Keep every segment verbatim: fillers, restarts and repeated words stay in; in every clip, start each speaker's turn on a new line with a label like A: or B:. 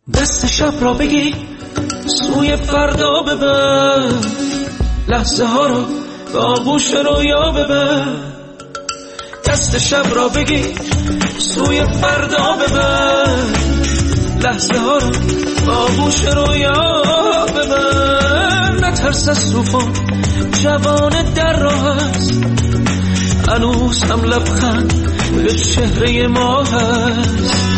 A: دست شب را بگی سوی فردا ببر، لحظه ها رو به آغوش رویا ببر. دست شب را بگی سوی فردا ببر، لحظه ها رو به آغوش رویا ببر. نترس از طوفان، جوان در راه است، هنوز هم لبخند به چهره ما هست.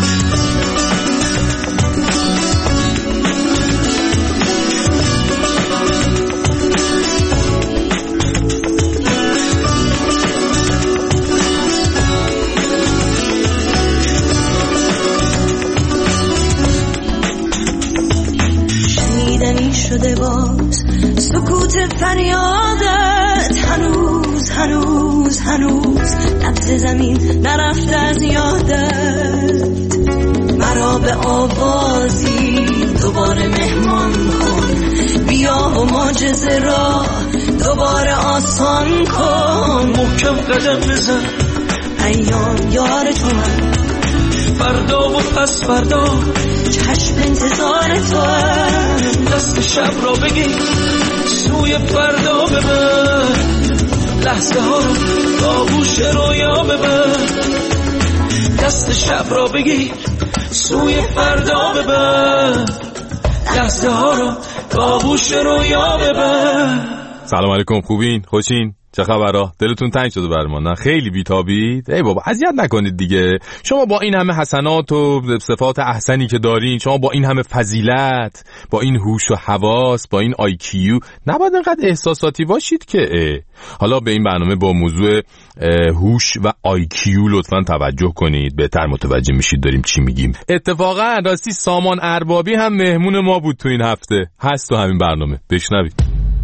B: شده باز سکوت فریادت، هنوز هنوز هنوز لبز زمین نرفته از یادت. مرا به آوازی دوباره مهمان کن، بیا و معجزه را دوباره آسان کن.
A: محکم قدم بزن،
B: ایام یار تو هم،
A: فردا و پس فردا
B: چشم انتظار تو هم.
A: دست شب را بگی سوی فردا ببر، لحظه ها رو به آغوش رویا ببر. دست شب را بگی سوی فردا ببر، لحظه ها رو به آغوش رویا ببر.
C: سلام علیکم، خوبین؟ خوشین؟ چه خبرها؟ دلتون تنگ شده بر ما؟ نه خیلی بیتابید؟ ای بابا اذیت نکنید دیگه. شما با این همه حسنات و صفات احسنی که دارین، شما با این همه فضیلت، با این هوش و حواس، با این آی کیو، نباید اینقدر احساساتی باشید که. حالا به این برنامه با موضوع هوش و آی کیو لطفاً توجه کنید، بهتر متوجه میشید داریم چی میگیم. اتفاقا راستی سامان اربابی هم مهمون ما بود تو این هفته، هست تو همین برنامه، بشنوید.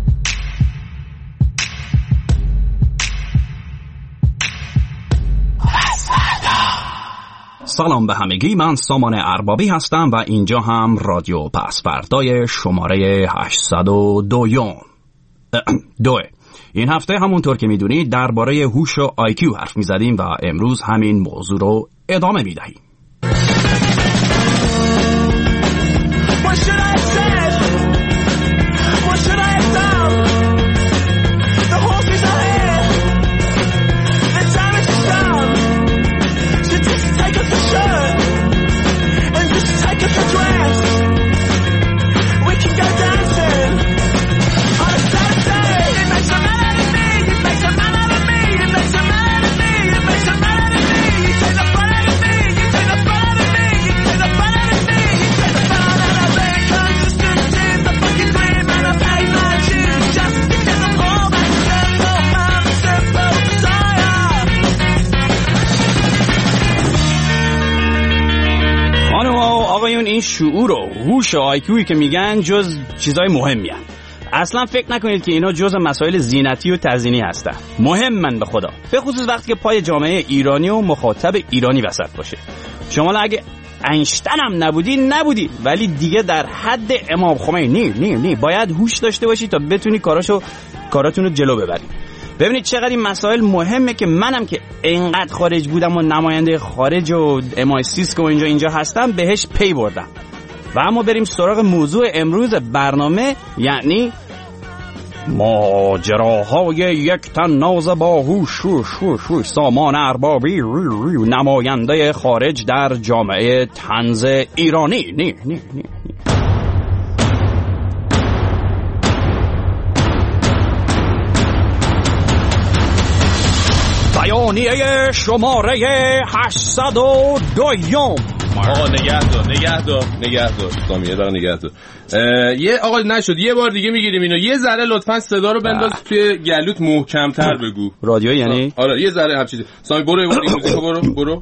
D: سلام به همگی، من سامان اربابی هستم و اینجا هم رادیو پسفردای شماره هشتصد و دو. دوه. این هفته همونطور که میدونید درباره هوش و آی کیو حرف میزدیم و امروز همین موضوع رو ادامه میدهیم. این شعور و هوش و آی کیویی که میگن جز چیزای مهمی هستند. اصلا فکر نکنید که اینا جز مسائل زینتی و تزیینی هستن. مهمن به خدا، به خصوص وقتی که پای جامعه ایرانی و مخاطب ایرانی وسط باشه. شما اگه اینشتین هم نبودی نبودی، ولی دیگه در حد امام خمینی نی نی باید هوش داشته باشی تا بتونی کاراشو کاراتون رو جلو ببرید. ببینید چقدر این مسائل مهمه که منم که اینقدر خارج بودم و نماینده خارج و ام آی سیسکو و اینجا اینجا هستم بهش پی بردم. و اما بریم سراغ موضوع امروز برنامه، یعنی ماجراهای یک طناز باهوش سامان اربابی نماینده خارج در جامعه طنز ایرانی. نی نی نی بیانیه شماره هشتصد و دو.
C: آقا نگه دار نگه دار نگه دار سامی، یه دقیقه نگه دار. یه آقا نشد، یه بار دیگه میگیریم اینو. یه ذره لطفا صدا رو بنداز توی گلوت، محکم‌تر بگو.
D: رادیو یعنی؟
C: آره یه ذره هم چیزی. سامی برو این موزیکو برو برو.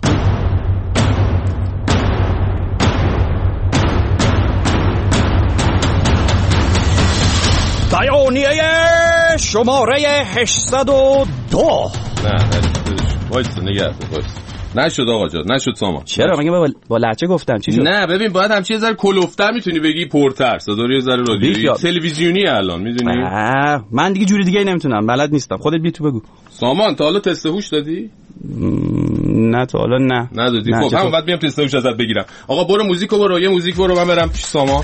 D: بیانیه شماره هشتصد و دو.
C: نه نه وایس نگه دار وایس. نشد آقا جان، نشد سامان.
D: چرا؟ مگه با, با لهجه گفتم چی شد؟
C: نه ببین باید همچین یه ذره کلوفتر میتونی بگی، پرتر، صدا رو یه ذره رادیویی تلویزیونی الان میدونی.
D: من دیگه جوری دیگه نمیتونم، بلد نیستم. خودت بیا تو بگو.
C: سامان تا حالا تست هوش دادی؟
D: نه تو حالا نه
C: ندادی. خب همون بعد میام تستوش ازت بگیرم. آقا برو موزیکو برو، یه موزیک برو، من برم پیش سامان.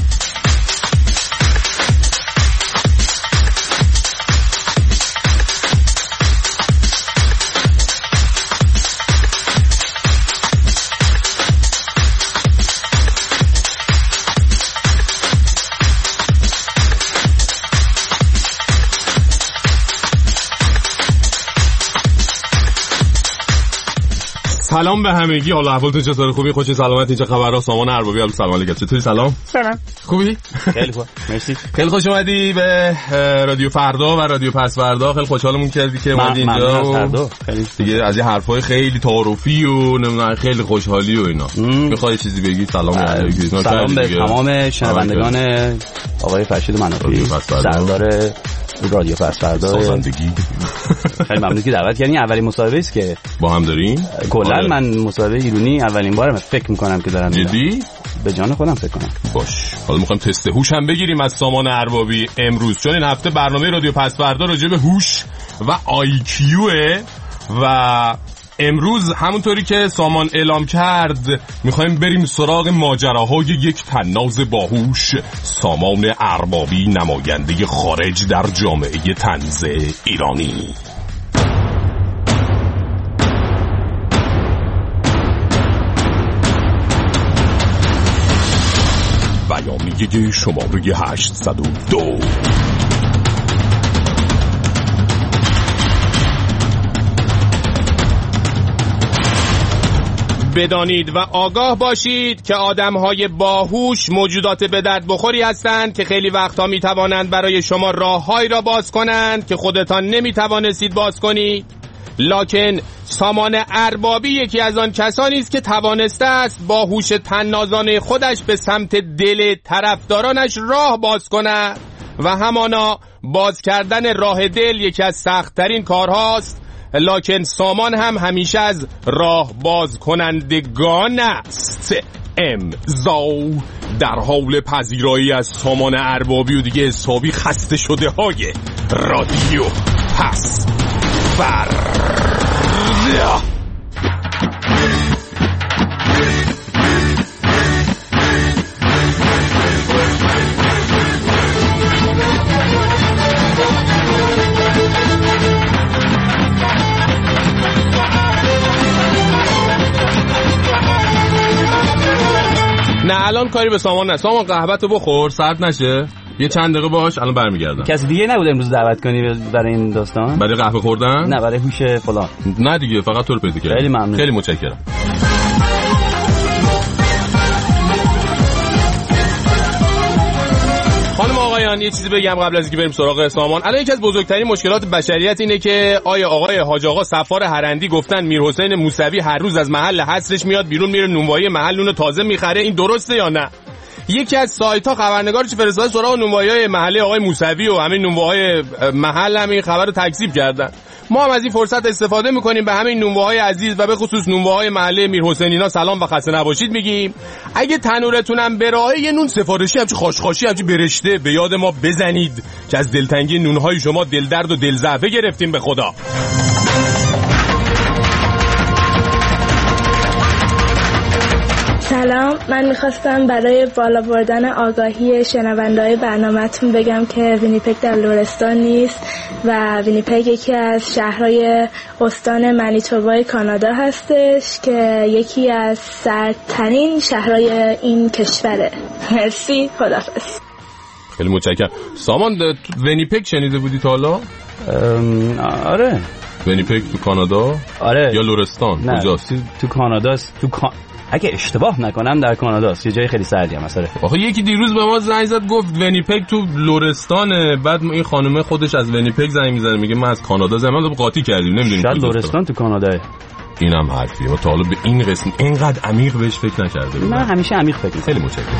C: سلام به همگی. حالا احوالتون چطوره؟ خوبی؟ خوشی سلامتی؟ چه خبرها؟ سامان اربابی. الو سلام علیکم. چطوری؟ سلام.
D: سلام.
C: خوبی؟
D: خیلی خوب. مرسی.
C: خیلی خوش اومدی به رادیو فردا و رادیو پس فردا. خیلی خوشحالمون کردی که اومدی اینجا.
D: فردا. خیلی
C: دیگه از این حرفای خیلی تعارفی و نمیدونم خیلی خوشحالی و اینا. میخوای چیزی بگی؟ سلام علیکم.
D: سلام به تمام شنوندگان آقای فرشید منافی، سردار رادیو پس فردا.
C: سازندگی.
D: خیلی ممنون که دعوت کردین. اولین مصاحبه است که
C: با هم داریم.
D: کلا من مصاحبه ایرانی اولین بارم فکر میکنم که دارم.
C: جدی؟
D: به جان خودم فکر کنم.
C: باش. حالا میخوایم تست هوش هم بگیریم از سامان اربابی امروز، چون این هفته برنامه رادیو پس فردا راجع به هوش و آی کیوه و امروز همونطوری که سامان اعلام کرد میخوایم بریم سراغ ماجراهای یک طناز باهوش، سامان اربابی، نماینده خارج در جامعه طنز ایرانی. بیانیه شماره هشتصد و دو. بدانید و آگاه باشید که آدم‌های باهوش موجودات به درد بخوری هستند که خیلی وقتها می‌توانند برای شما راه‌هایی را باز کنند که خودتان نمی‌توانستید باز کنید. لکن سامان اربابی یکی از آن کسانی است که توانسته است با هوش طنازانه خودش به سمت دل طرفدارانش راه باز کند و همانا باز کردن راه دل یکی از سخت‌ترین کارهاست. لکن سامان هم همیشه از راه باز کنندگان است. امضا در حال پذیرایی از سامان اربابی و دیگه حسابی خسته شده های رادیو پس فردا. نه الان کاری به سامان نه. سامان قهوه‌تو بخور سرد نشه، یه چند دقیقه باش، الان برمیگردم.
D: کسی دیگه نبود امروز دعوت کنی برای این داستان؟
C: برای قهوه خوردن؟
D: نه برای هوش فلان.
C: نه دیگه فقط تو رو پیدا کردم.
D: خیلی ممنون.
C: خیلی متشکرم. خانم آقایان یه چیزی بگم قبل از اینکه بریم سراغ سامان. الان یکی از بزرگترین مشکلات بشریت اینه که آیا آقای حاج آقا صفار هرندی گفتن میرحسین موسوی هر روز از محل حصرش میاد بیرون میره نونوایی محل نون تازه میخره، این درسته یا نه؟ یکی از سایت ها خبرنگارش فرستاده سراغ نونوایی‌های محله آقای موسوی و همین نونوایی‌های محل هم این خبر رو تکذیب کردن. ما هم از این فرصت استفاده میکنیم به همین نونوایی‌های عزیز و به خصوص نونوایی‌های محله میرحسینینا سلام و خسته نباشید میگیم. اگه تنورتونم به راهه یه نون سفارشی همچی خاشخاشی همچی برشته به یاد ما بزنید که از دلتنگی نونهای شما دلدرد و دلضعفه گرفتیم به خدا.
E: سلام، من میخواستم برای بالا بردن آگاهی شنونده‌های برنامه‌تون بگم که وینیپگ در لرستان نیست و وینیپگ یکی از شهرهای استان منیتوبای کانادا هستش که یکی از سردترین شهرهای این کشوره. مرسی، خداحافظ.
C: خیلی متشکرم. سامان تو وینیپگ شنیده بودی تا حالا؟
D: آره.
C: وینیپگ تو کانادا؟
D: آره.
C: یا لرستان؟ کجاست؟
D: تو کاناداست. تو کان... اگه اشتباه نکنم در کاناداست، یه جای خیلی سردی هم مثلا.
C: آخه یکی دیروز به ما زنگ زد گفت ونیپگ تو لرستانه، بعد این خانومه خودش از ونیپگ زنگ میزنه میگه من از کانادا زدم، قاطی کردیم نمیدونیم
D: شاید لرستان تو کاناداه.
C: اینم حرفیه. ما تا حالا به این قسم اینقدر عمیق بهش فکر نکرده بودم.
D: من همیشه عمیق فکر می‌کنم.
C: خیلی متشکرم.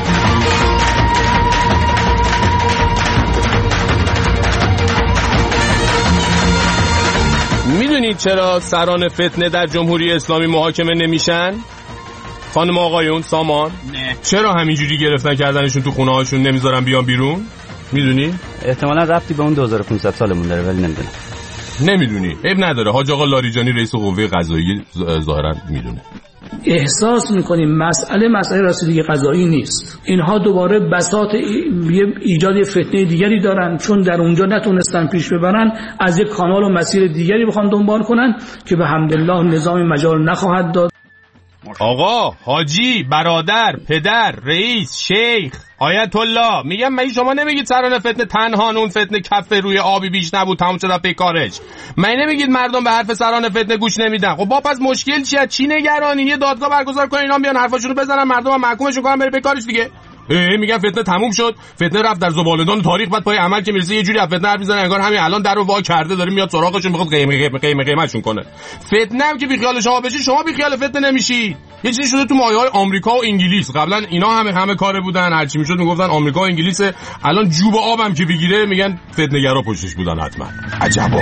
C: میدونید چرا سران فتنه در جمهوری اسلامی محاکمه نمیشن؟ خانم آقایون، سامان؟
D: نه.
C: چرا همینجوری گرفتن کردنشون تو خونه هاشون نمیذارن بیان بیرون؟ میدونی؟
D: احتمالاً ربطی به اون دو هزار و پانصد سالمون داره ولی نمیدونم.
C: نمیدونی، عیب نداره. حاج آقا لاریجانی رئیس قوه قضاییه ظاهرا میدونه.
F: احساس میکنیم مسئله مسئله رسیدگی قضایی نیست. اینها دوباره بساط ایجاد فتنه دیگری دارن، چون در اونجا نتونستن پیش ببرن، از یک کانال و مسیر دیگری بخوان دنبال کنن که به حمدالله نظام مجال نخواهد داد.
C: آقا، حاجی، برادر، پدر، رئیس، شیخ، آیت الله، میگم مگه شما نمیگید سران فتنه تنها اون فتنه کف روی آبی بیش نبود تموم شد به کارش؟ مگه نمیگید مردم به حرف سران فتنه گوش نمیدن؟ خب با پس مشکل چیه؟ چی نگرانین؟ یه دادگاه برگزار کنین اینا بیان حرفاشونو بزنن، مردم هم محکومشون کنن بره به کارش دیگه. میگن فتنه تموم شد، فتنه رفت در زبالدان تاریخ، بعد پای عمل که میرسه یه جوری فتنه حرف میزنه انگار همین الان درو وا کرده داره میاد سراغشون میخواد قیمه قیمه قیمتشون کنه. فتنه هم که بی خیال شما بشی، شما بی خیال فتنه نمیشی. یه چیزی شده تو مایه‌های آمریکا و انگلیس. قبلا اینا همه همه کاره بودن، هر چی میشد میگفتن آمریکا و انگلیس. الان جوب آبم که بگیره میگن فتنه‌گرا پشتش بودن حتما. عجبا.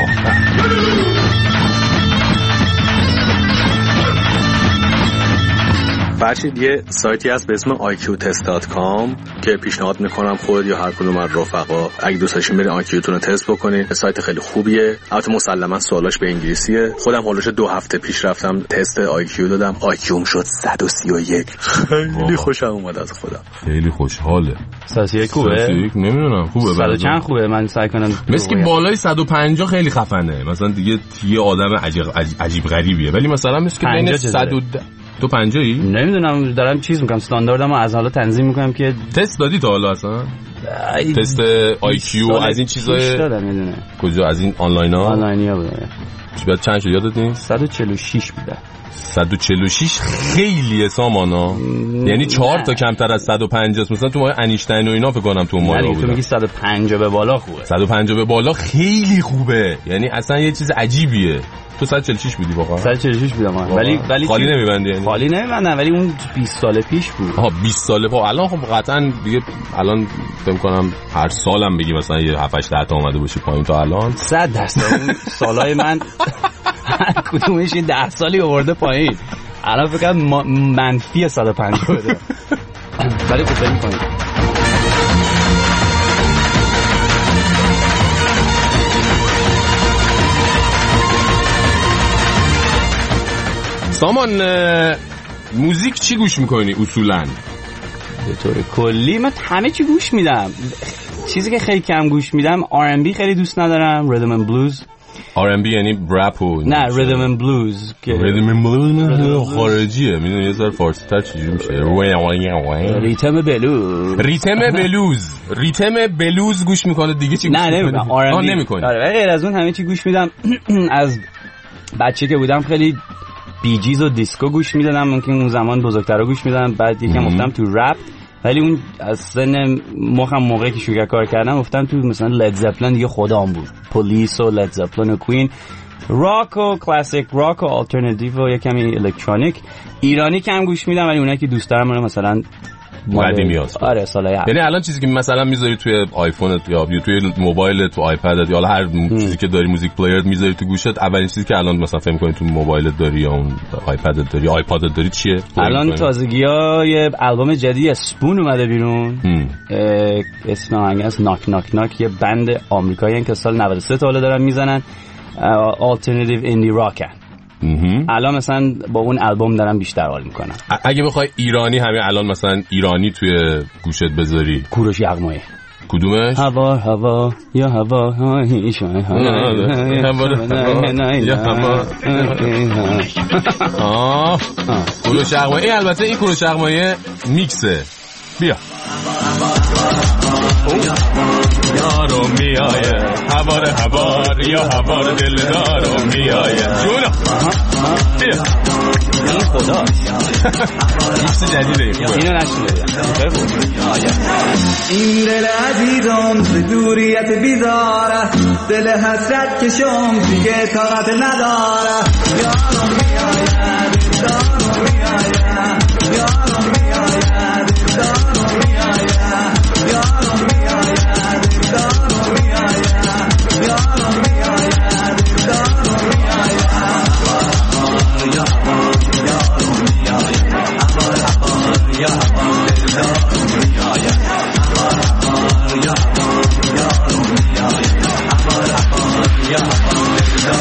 G: فرشید یه سایتی هست به اسم آی کیو تست دات کام که پیشنهاد میکنم خود یا هر کدوم از رفقا اگه دوست داشتین برید آی کیو تون رو تست بکنید. سایت خیلی خوبیه، البته مسلما سوالاش به انگلیسیه. خودم هولوش دو هفته پیش رفتم تست آی کیو دادم، آی کیوم شد صد و سی و یک. خیلی خوشم اومد از خودم،
C: خیلی خوشحاله.
D: صد و سی و یک خوبه؟ صد و سی و یک
C: نمیدونم خوبه.
D: صد چند خوبه؟ من سعی کنم
C: مثل که بالای صد و پنجاه خیلی خفنه، مثلا دیگه یه آدم عجیب عجیب غریبیه، ولی مثلا مثل که بین صد و ده تو پنجاهی؟
D: نمیدونم، دارم چیز میکنم، استانداردمو از حالا تنظیم میکنم که
C: تست دادی تا حالا اصلا؟ تست آی کیو از این چیزای
D: دادم میدونه.
C: کجا؟ از این آنلاین ها؟
D: آنلاینی ها بوده.
C: چی بعد چند شد یادت نیست؟
D: صد و چهل و شش بوده.
C: صد و چهل و شش خیلیه سامانا، یعنی چهار تا کمتر از صد و پنجاه. مثلا تو مایه انیشتین و اینا فکر کنم تو مایه بود.
D: تو میگی صد و پنجاه به بالا خوبه.
C: صد و پنجاه به بالا خیلی خوبه، یعنی اصلا یه چیز عجیبیه. تو صد و چهل و شش بودی واقعا؟
D: صد و چهل و شش بودم، ولی ولی
C: خالی نمیبندی یعنی؟
D: خالی نمیبندم، ولی اون بیست سال پیش بود.
C: آها بیست سال پا. الان خب قطعا دیگه الان فکر کنم هر سالم بگی مثلا یه هفت هشت تا اومده باشه پایین تا الان.
D: صد درصد اون سالای من هر کدومش یه ده سالی آورده پایین. الان فکر کنم منفی صد و پنجاه بده. ولی خوب می‌کنید.
C: سامان، موزیک چی گوش میکنی اصولا؟
D: به طور کلی من همه چی گوش میدم. چیزی که خیلی کم گوش میدم آر ام بی خیلی دوست ندارم، ریدم اند بلوز.
C: آر ام بی یعنی رپ و
D: نه ریدم اند بلوز.
C: ریدم اند بلوز خارجیه، میدونی یه ذره فارسی تر چجوری میشه؟
D: ریتم بلوز.
C: ریتم بلوز. ریتم بلوز گوش میکنه دیگه چی گوش
D: نه نمیکنم. آر ام بی
C: نمیکنی.
D: آره غیر از اون همه چی گوش میدم. از بچه که بودم خیلی بیجیز و دیسکو گوش میدادم، ممکن اون زمان بزرگترا گوش میدادم، بعد یکم افتادم تو رپ، ولی اون از سن مخم موقعی که شروع کار کردم افتادم تو مثلا لید زپلین دیگه خودم بود، پلیس و لید زپلین و کوین، راک و کلاسیک راک و آلترناتیو و یکمی الکترونیک. ایرانی کم گوش میدم، ولی اونایی که دوست دارم من مثلا
C: قدیمی هست.
D: آره سالای
C: یعنی الان چیزی که مثلا میذاری توی آیفونت یا توی موبایلت تو آیپدت یا هر چیزی که داری موزیک پلیرت میذاری تو گوشت، اولین چیزی که الان مثلا فهم می‌کنی تو موبایلت داری یا اون آیپدت داری آیپادت داری چیه؟
D: الان تازگی‌های البوم جدید اسپون اومده بیرون، اسم آهنگ است ناک ناک ناک، یه بند آمریکایی که سال نود و سه تا دارن میزنن، آلترناتیو ایندی راکن. الان مثلا با اون البوم دارم بیشتر حال میکنم.
C: اگه بخوای ایرانی همین الان مثلا ایرانی توی گوشت بذاری،
D: کوروش یغمایی.
C: کدومش؟
D: هوا هوا یا هوا هایی شای
C: یا هوا. آه کوروش یغمایی. البته این کوروش یغمایی میکسه. بیا یارو میایه هوار هوار یا هوار دلدارو میایه جونا بیا
D: این خدا
C: میکس جدیده
D: اینو نشنیدم.
H: این دل عزیزم ز دوریت بیزاره، دل حسرت کشم دیگه طاقت نداره. یارو میایه دلدارو میایه، یارو میایه دلدارو میایه، یارو میایه دلدارو میایه، یارو میایه دلدارو میایه. یا یارو میایه یا دلدارو میایه، یا یارو میایه یا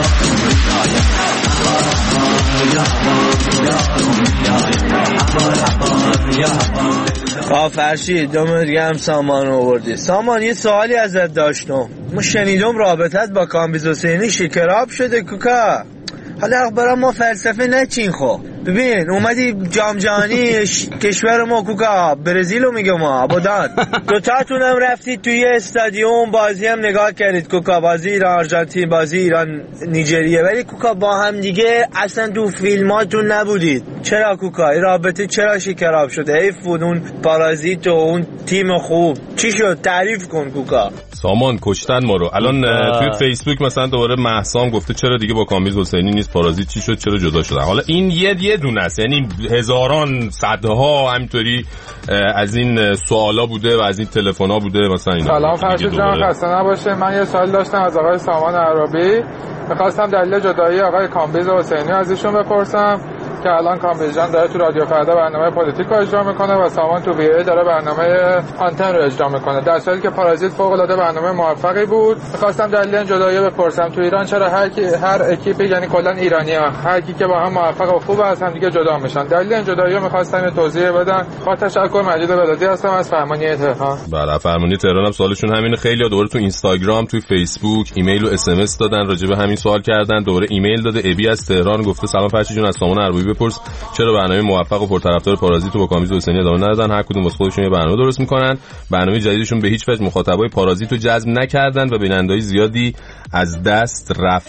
I: فرشید دوم دیگه هم سامان آوردی. سامان یه سوالی ازت داشتم. ما شنیدم رابطت با کامبیز حسینی شکراب شده کوکا. حالا اخبارا ما فلسفه نچین خب. ببین اومدی جام جهانی ش... کشور ما کوکا برزیلو میگه ما آبادان دو تاتون هم رفتید توی استادیوم بازی هم نگاه کردید کوکا، بازی ایران آرژانتین، بازی ایران نیجریه، ولی کوکا با هم دیگه اصلا تو فیلماتون نبودید. چرا کوکا این رابطه چرا شکراب شده؟ حیف بود اون پارازیت و اون تیم خوب چی شد؟ تعریف کن کوکا.
C: سامان کشتن ما رو. الان توی فیسبوک مثلا دوباره مهسام گفته چرا دیگه با کامبیز حسینی نیست، پارازیت چی شد، چرا جدا شدن. حالا این یه یه دونه است، یعنی هزاران صدها همینطوری از این سوالا بوده و از این تلفن‌ها بوده مثلا اینا.
J: سلام فرشید جان، خسته نباشه. من یه سوال داشتم از آقای سامان عربی، می‌خواستم دلیل جدایی آقای کامبیز حسینی از ایشون بپرسم که الان کامبیز جان داره تو رادیو فردا برنامه پلیتیک رو اجرا میکنه و سامان تو وی ای داره برنامه آنتن رو اجرا میکنه، در حالی که پارازیت فوق العاده برنامه موفقی بود. میخواستم دلیل این جدایی بپرسم. تو ایران چرا هر کی هر اکیپی یعنی کلا ایرانی‌ها هر کی که با هم موفق و خوب از هم دیگه جدا میشن؟ دلیل این جدایی رو میخواستم توضیح بدن. با تشکر. مجید بلادی هستم از فرمانیه تهران.
C: بله فرمانیه تهران هم سوالشون همینه. خیلی‌ها دوباره تو اینستاگرام، تو فیسبوک، ایمیل و اس ام اس دادن راجع به همین سوال کردن. دوباره ایمیل داده ابی از تهران گفته سلام فرشید جون، از سامان عربی بپرس چرا برنامه موفق و پرطرفدار پارازیت با کامبیز حسینی ادامه ندادن؟ هر کدوم واسه خودشون یه برنامه درست میکنن. برنامه جدیدشون به هیچ وجه مخاطبای پارازیت رو جذب نکردن و بیننده‌های زیادی از دست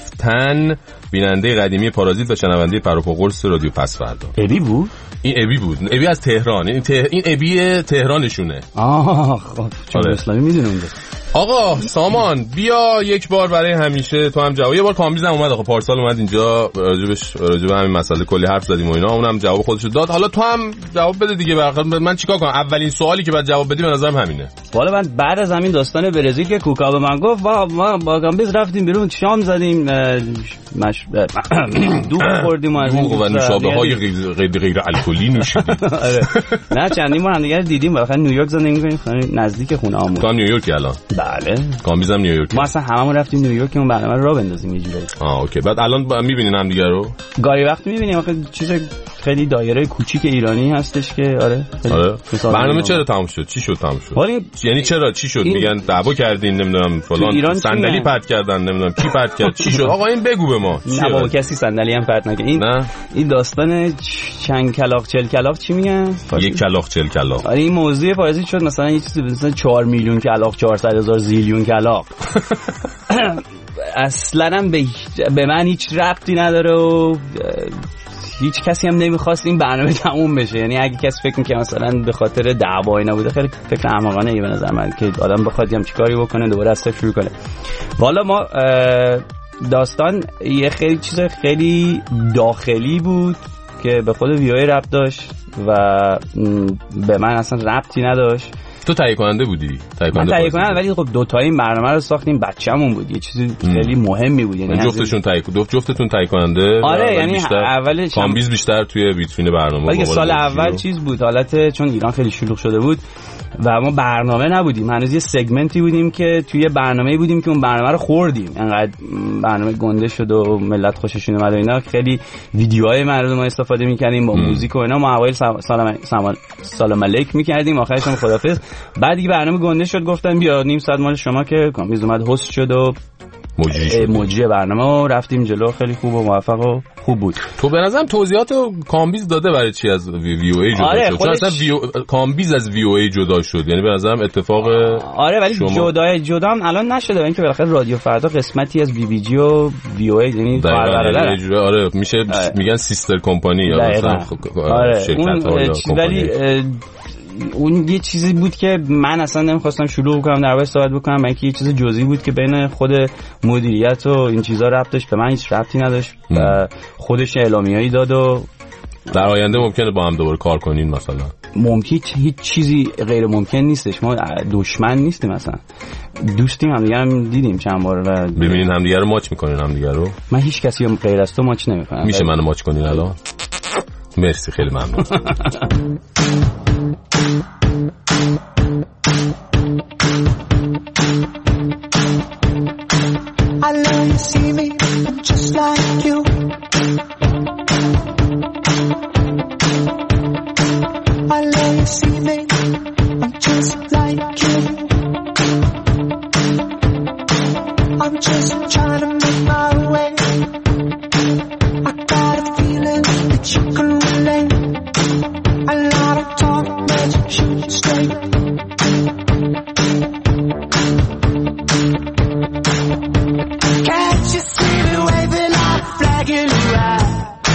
C: رفتن. بیننده قدیمی پارازیت و شنونده پروپاگورس رادیو پس فردا.
D: ابی بود؟
C: این ابی بود. ابی از تهران. این ته... این ابی تهرانشونه.
D: آه خب چون اسلامی میدونه اونجا.
C: آقا سامان بیا یک بار برای همیشه تو هم جواب. یه بار کامبیزم اومد آقا پارسال اومد اینجا راجبش راجب همین مسئله کلی حرف زدیم و اینا، اونم جواب خودشو داد. حالا تو هم جواب بده دیگه. من چیکار کنم؟ اولین سوالی که بعد جواب بدی به نظرم همینه.
D: والا من بعد از همین داستان برزیل که کوکا به من گفت وا ما با کامبیز رفتیم بیرون شام زدیم مش دوغ خوردیم از
C: دوغ و نوشابه‌های غیر غیر الکلی نوشیدیم.
D: نه چندین بار هم دیگه دیدیم. بالاخره نیویورک زندگی می‌کنیم، نزدیک خونه هامون.
C: تو نیویورکی الان؟
D: بله.
C: کامبیزم نیویورک.
D: ما اصلا هممون رفتیم نیویورک اون برنامه رو راه بندازیم یه جوری.
C: آه اوکی. بعد الان با... می‌بینین هم دیگه رو؟
D: گاهی وقت می‌بینیم. آخه چیز خیلی دایره کوچیک ایرانی هستش که آره.
C: آره. برنامه چرا تموم شد؟ چی شد تموم شد؟
D: ولی
C: یعنی چرا چی شد؟ میگن دعوا کردین نمیدونم فلان صندلی پرت کردن نمیدونم کی پرت کرد چی شد؟ آقا این بگو به ما.
D: نه بابا کسی صندلی هم پرت نکرد. این نه؟ این داستان چند کلاغ چل کلاغ چی میگن؟
C: یک کلاغ چل کلاغ.
D: آره این موضوع پارازیت شد مثلا یه چیزی مثلا چهار میلیون کلاغ چهارصد هزار زیلیون کلاغ. اصلا هم به, به من هیچ ربطی نداره و هیچ کسی هم نمیخواست این برنامه تموم بشه. یعنی اگه کسی فکر میکنه مثلا به خاطر دعوایی نبوده، خیلی فکر احمقانه ای به نظر من که آدم بخواد هم چیکاری بکنه دوباره از صفر شروع کنه. والا ما داستان یه خیلی چیز خیلی داخلی بود که به خود ویوی ربط داشت و به من اصلا ربطی نداشت.
C: تو تهیه کننده بودی؟
D: تهیه کننده من تهیه کننده، ولی خب دو تا این برنامه رو ساختیم بچه‌مون بود، یه چیزی خیلی مهمی بود.
C: یعنی جفتشون تهیه دو جفتتون تهیه کننده؟
D: آره یعنی اولش
C: کامبیز بیشتر توی ویترین برنامه.
D: ولی سال اول چیز بود حالت، چون ایران خیلی شلوغ شده بود و ما برنامه نبودیم، هنوز یه سگمنتی بودیم که توی برنامه‌ای بودیم که اون برنامه رو خوردیم. انقدر برنامه گنده شد و ملت خوششون اومد و اینا، خیلی ویدیوهای مردم ما استفاده می‌کردیم با موزیک و اینا. ما اوایل سلام سلام سلام علیک می‌کردیم، آخرش هم خدافظ. بعد دیگه برنامه گنده شد، گفتن بیا نیم ساعت مال شما که کامبیز اومد هست شد و موجی برنامه و رفتیم جلو. خیلی خوب و موفق و خوب بود.
C: تو به نظرم توضیحات کامبیز داده برای چی از وی او ای جدا
D: آره
C: شد؟ چون اصلا ویو... کامبیز از وی او ای جدا شد، یعنی به نظرم اتفاق.
D: آره ولی
C: شما...
D: جدا جدا هم الان نشده، اینکه بالاخره رادیو فردا قسمتی از بی بی جی و وی او ای یعنی
C: برادرن. آره میشه آره. میگن سیستر کمپانی یا مثلا
D: آره. شرکت ولی اون یه چیزی بود که من اصلا نمیخواستم شروع کنم در واقع صحبت بکنم، من که یه چیز جزئی بود که بین خود مدیریت و این چیزا ربط داشت، به من هیچ ربطی نداشت و خودش اعلامیه‌ای داد و
C: در آینده ممکنه با هم دوباره کار کنین مثلا.
D: ممکن هیچ چیزی غیر ممکن نیستش، ما دشمن نیستیم، مثلا دوستیم، هم دیگه هم دیدیم چند بار و
C: ببینین هم دیگه رو ماچ میکنین هم دیگه رو.
D: من هیچ کسی رو غیر از تو ماچ نمیکنم.
C: میشه منو ماچ کنین الان؟ مرسی خیلی ممنون.
K: I love you, see me, I'm just like you. I love you, see me, Can't you see me waving our flag in the right?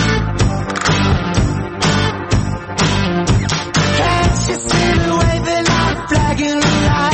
K: Can't you see me waving our flag in the right?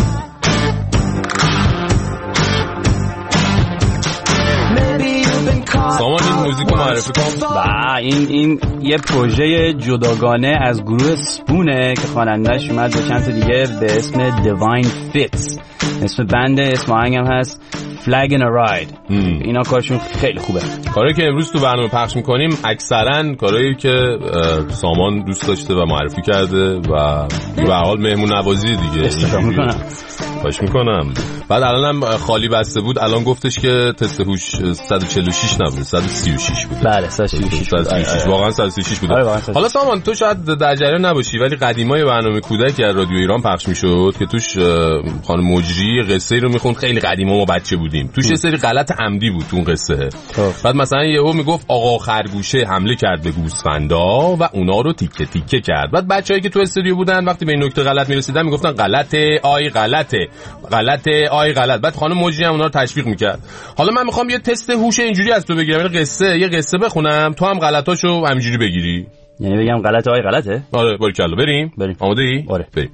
K: Maybe you've been caught.
C: سامان این موزیک رو معرفی کن.
D: با این این یه پروژه جداگانه از گروه سپونه که خواننده‌اش اومد با چند تا دیگه به اسم Divine Fits. اسم بنده، اسم آهنگم هست Flag in a Ride. اینا کارشون خیلی خوبه.
C: کاری که امروز تو برنامه پخش میکنیم اکثرا کارهایی که سامان دوست داشته و معرفی کرده و به هر حال مهمون نوازی دیگه.
D: استفاده میکنم.
C: باش میکنم. بعد الانم خالی بسته بود، الان گفتش که تست هوش صد و چهل و شش نبود، صد و سی و شش بود.
D: بله صد و سی و شش.
C: واقعا صد و سی و شش بود. حالا سامان تو شاید در جریان نباشی ولی قدیمای برنامه کودک از رادیو ایران پخش میشد که توش خانم مجری قصه رو میخوند، خیلی قدیما ما بچه بودیم. توش یه سری غلط عمدی بود تو اون قصه. بعد مثلا یهو میگفت آقا خرگوشه حمله کرد به گوسفندا و اونا رو تیکه تیکه کرد. بعد بچه‌ای که تو استودیو بودن وقتی به این نکته غلط میرسیدن میگفتن غلطه آی غلطه غلطه آی غلط. بعد خانم مجری هم اونا رو تشویق میکرد. حالا من میخوام یه تست هوش اینجوری از تو بگیرم، یه قصه یه قصه بخونم تو هم غلطاشو همینجوری بگیری.
D: یعنی بگم غلطه آی غلطه؟
C: آره باریکلا. بریم
D: بریم.
C: آماده ای؟
D: آره
C: بریم.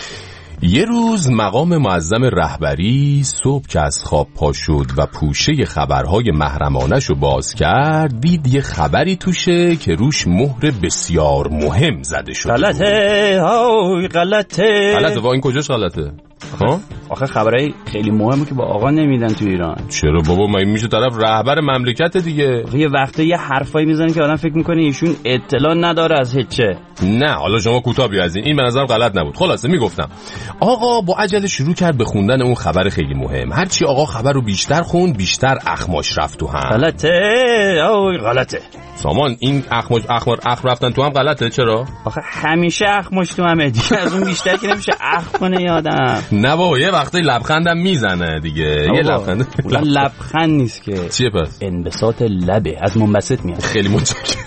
C: یه روز مقام معظم رهبری صبح که از خواب پا شد و پوشه خبرهای محرمانش رو باز کرد دید یه خبری توشه که روش مهر بسیار مهم زده شده.
D: غلطه آی غلطه.
C: غلطه با این کجاش غلطه؟ ها؟
D: آخه خبرای خیلی مهمه که با آقا نمیدن تو ایران.
C: چرا بابا؟ من میشه طرف رهبر مملکت دیگه.
D: یه وقته یه حرفایی میزنن که آدم فکر میکنه ایشون اطلاع نداره از هیچه.
C: نه حالا شما کوتاه بیا از این این به نظرم غلط نبود. خلاصه میگفتم آقا با عجله شروع کرد به خوندن اون خبر خیلی مهم. هرچی آقا خبر رو بیشتر خوند بیشتر اخماش رفت تو هم.
D: غلطه آی غلطه.
C: سامان این اخماش اخمار اخم رفتن تو هم غلطه. چرا؟
D: آخه همیشه اخماش تو همه دیگه، از اون بیشتر که نمیشه اخم کنه یادم.
C: نه بابا یه وقتی لبخندم میزنه دیگه. یه لبخند
D: لبخند نیست که.
C: چیه پس؟
D: انبساط لبه، از منبسط میاد.
C: خیلی متشکرم.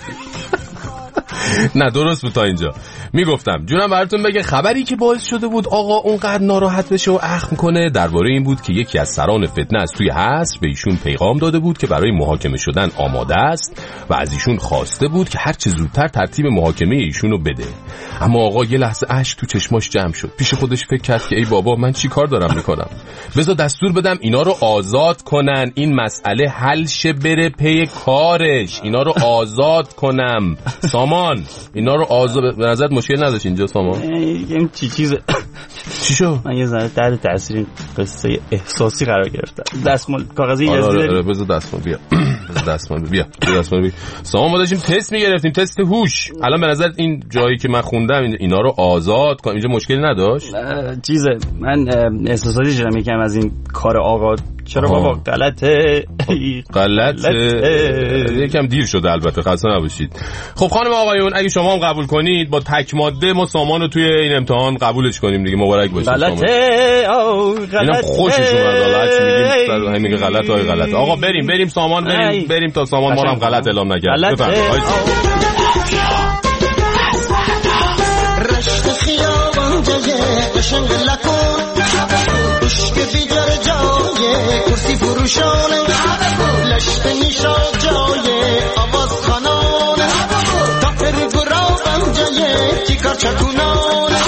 C: نه درست بود تا اینجا. میگفتم جونم براتون بگه خبری که باعث شده بود آقا اونقدر ناراحت بشه و اخم کنه درباره این بود که یکی از سران فتنه از توی حصر به ایشون پیغام داده بود که برای محاکمه شدن آماده است و از ایشون خواسته بود که هر چه زودتر ترتیب محاکمه ایشونو بده. اما آقا یه لحظه اشک تو چشماش جمع شد. پیش خودش فکر کرد که ای بابا من چی کار دارم میکنم؟ بذار دستور بدم اینا رو آزاد کنن، این مسئله حل شه بره پی کارش، اینا رو آزاد کنم. سامان اینا رو آزاد. به نظر مشکل نداشت اینجا سامان؟
D: این چی چیزه؟
C: چی شو؟
D: من یه ذره تحت تاثیر قصه احساسی قرار گرفتم. دستمال کاغذی
C: اجازه
D: داری؟
C: آره آره بذار دستمال بیا. بذار دستمال بیا. بذار دستمال بیا. سامان ما داشتیم تست میگرفتیم، تست هوش. الان به نظر این جایی که من خوندم اینا رو آزاد کن اینجا مشکلی نداشت؟
D: چیزه من احساساتی شدم یکم از این کار آقا. چرا بابا غلطه
C: غلطه یکم دیر شده البته خسته نباشید. خب خانم آقایون اگه شما هم قبول کنید با تک ماده ما سامان رو توی این امتحان قبولش کنیم دیگه. مبارک باشه.
D: غلطه او غلطه.
C: اینم خوشش اومد حالا چی میگیم میگه غلطه های غلطه. آقا بریم بریم سامان بریم بریم تا سامان ما رو هم غلط اعلام نکرد. بفرمایید.
K: رشت خیابان جای قشنگ لکن عشق بیدار جای کرسی فروشانه لشت نیشا جای آواز خانانه تاپر گرابم جای تیکار چکونانه.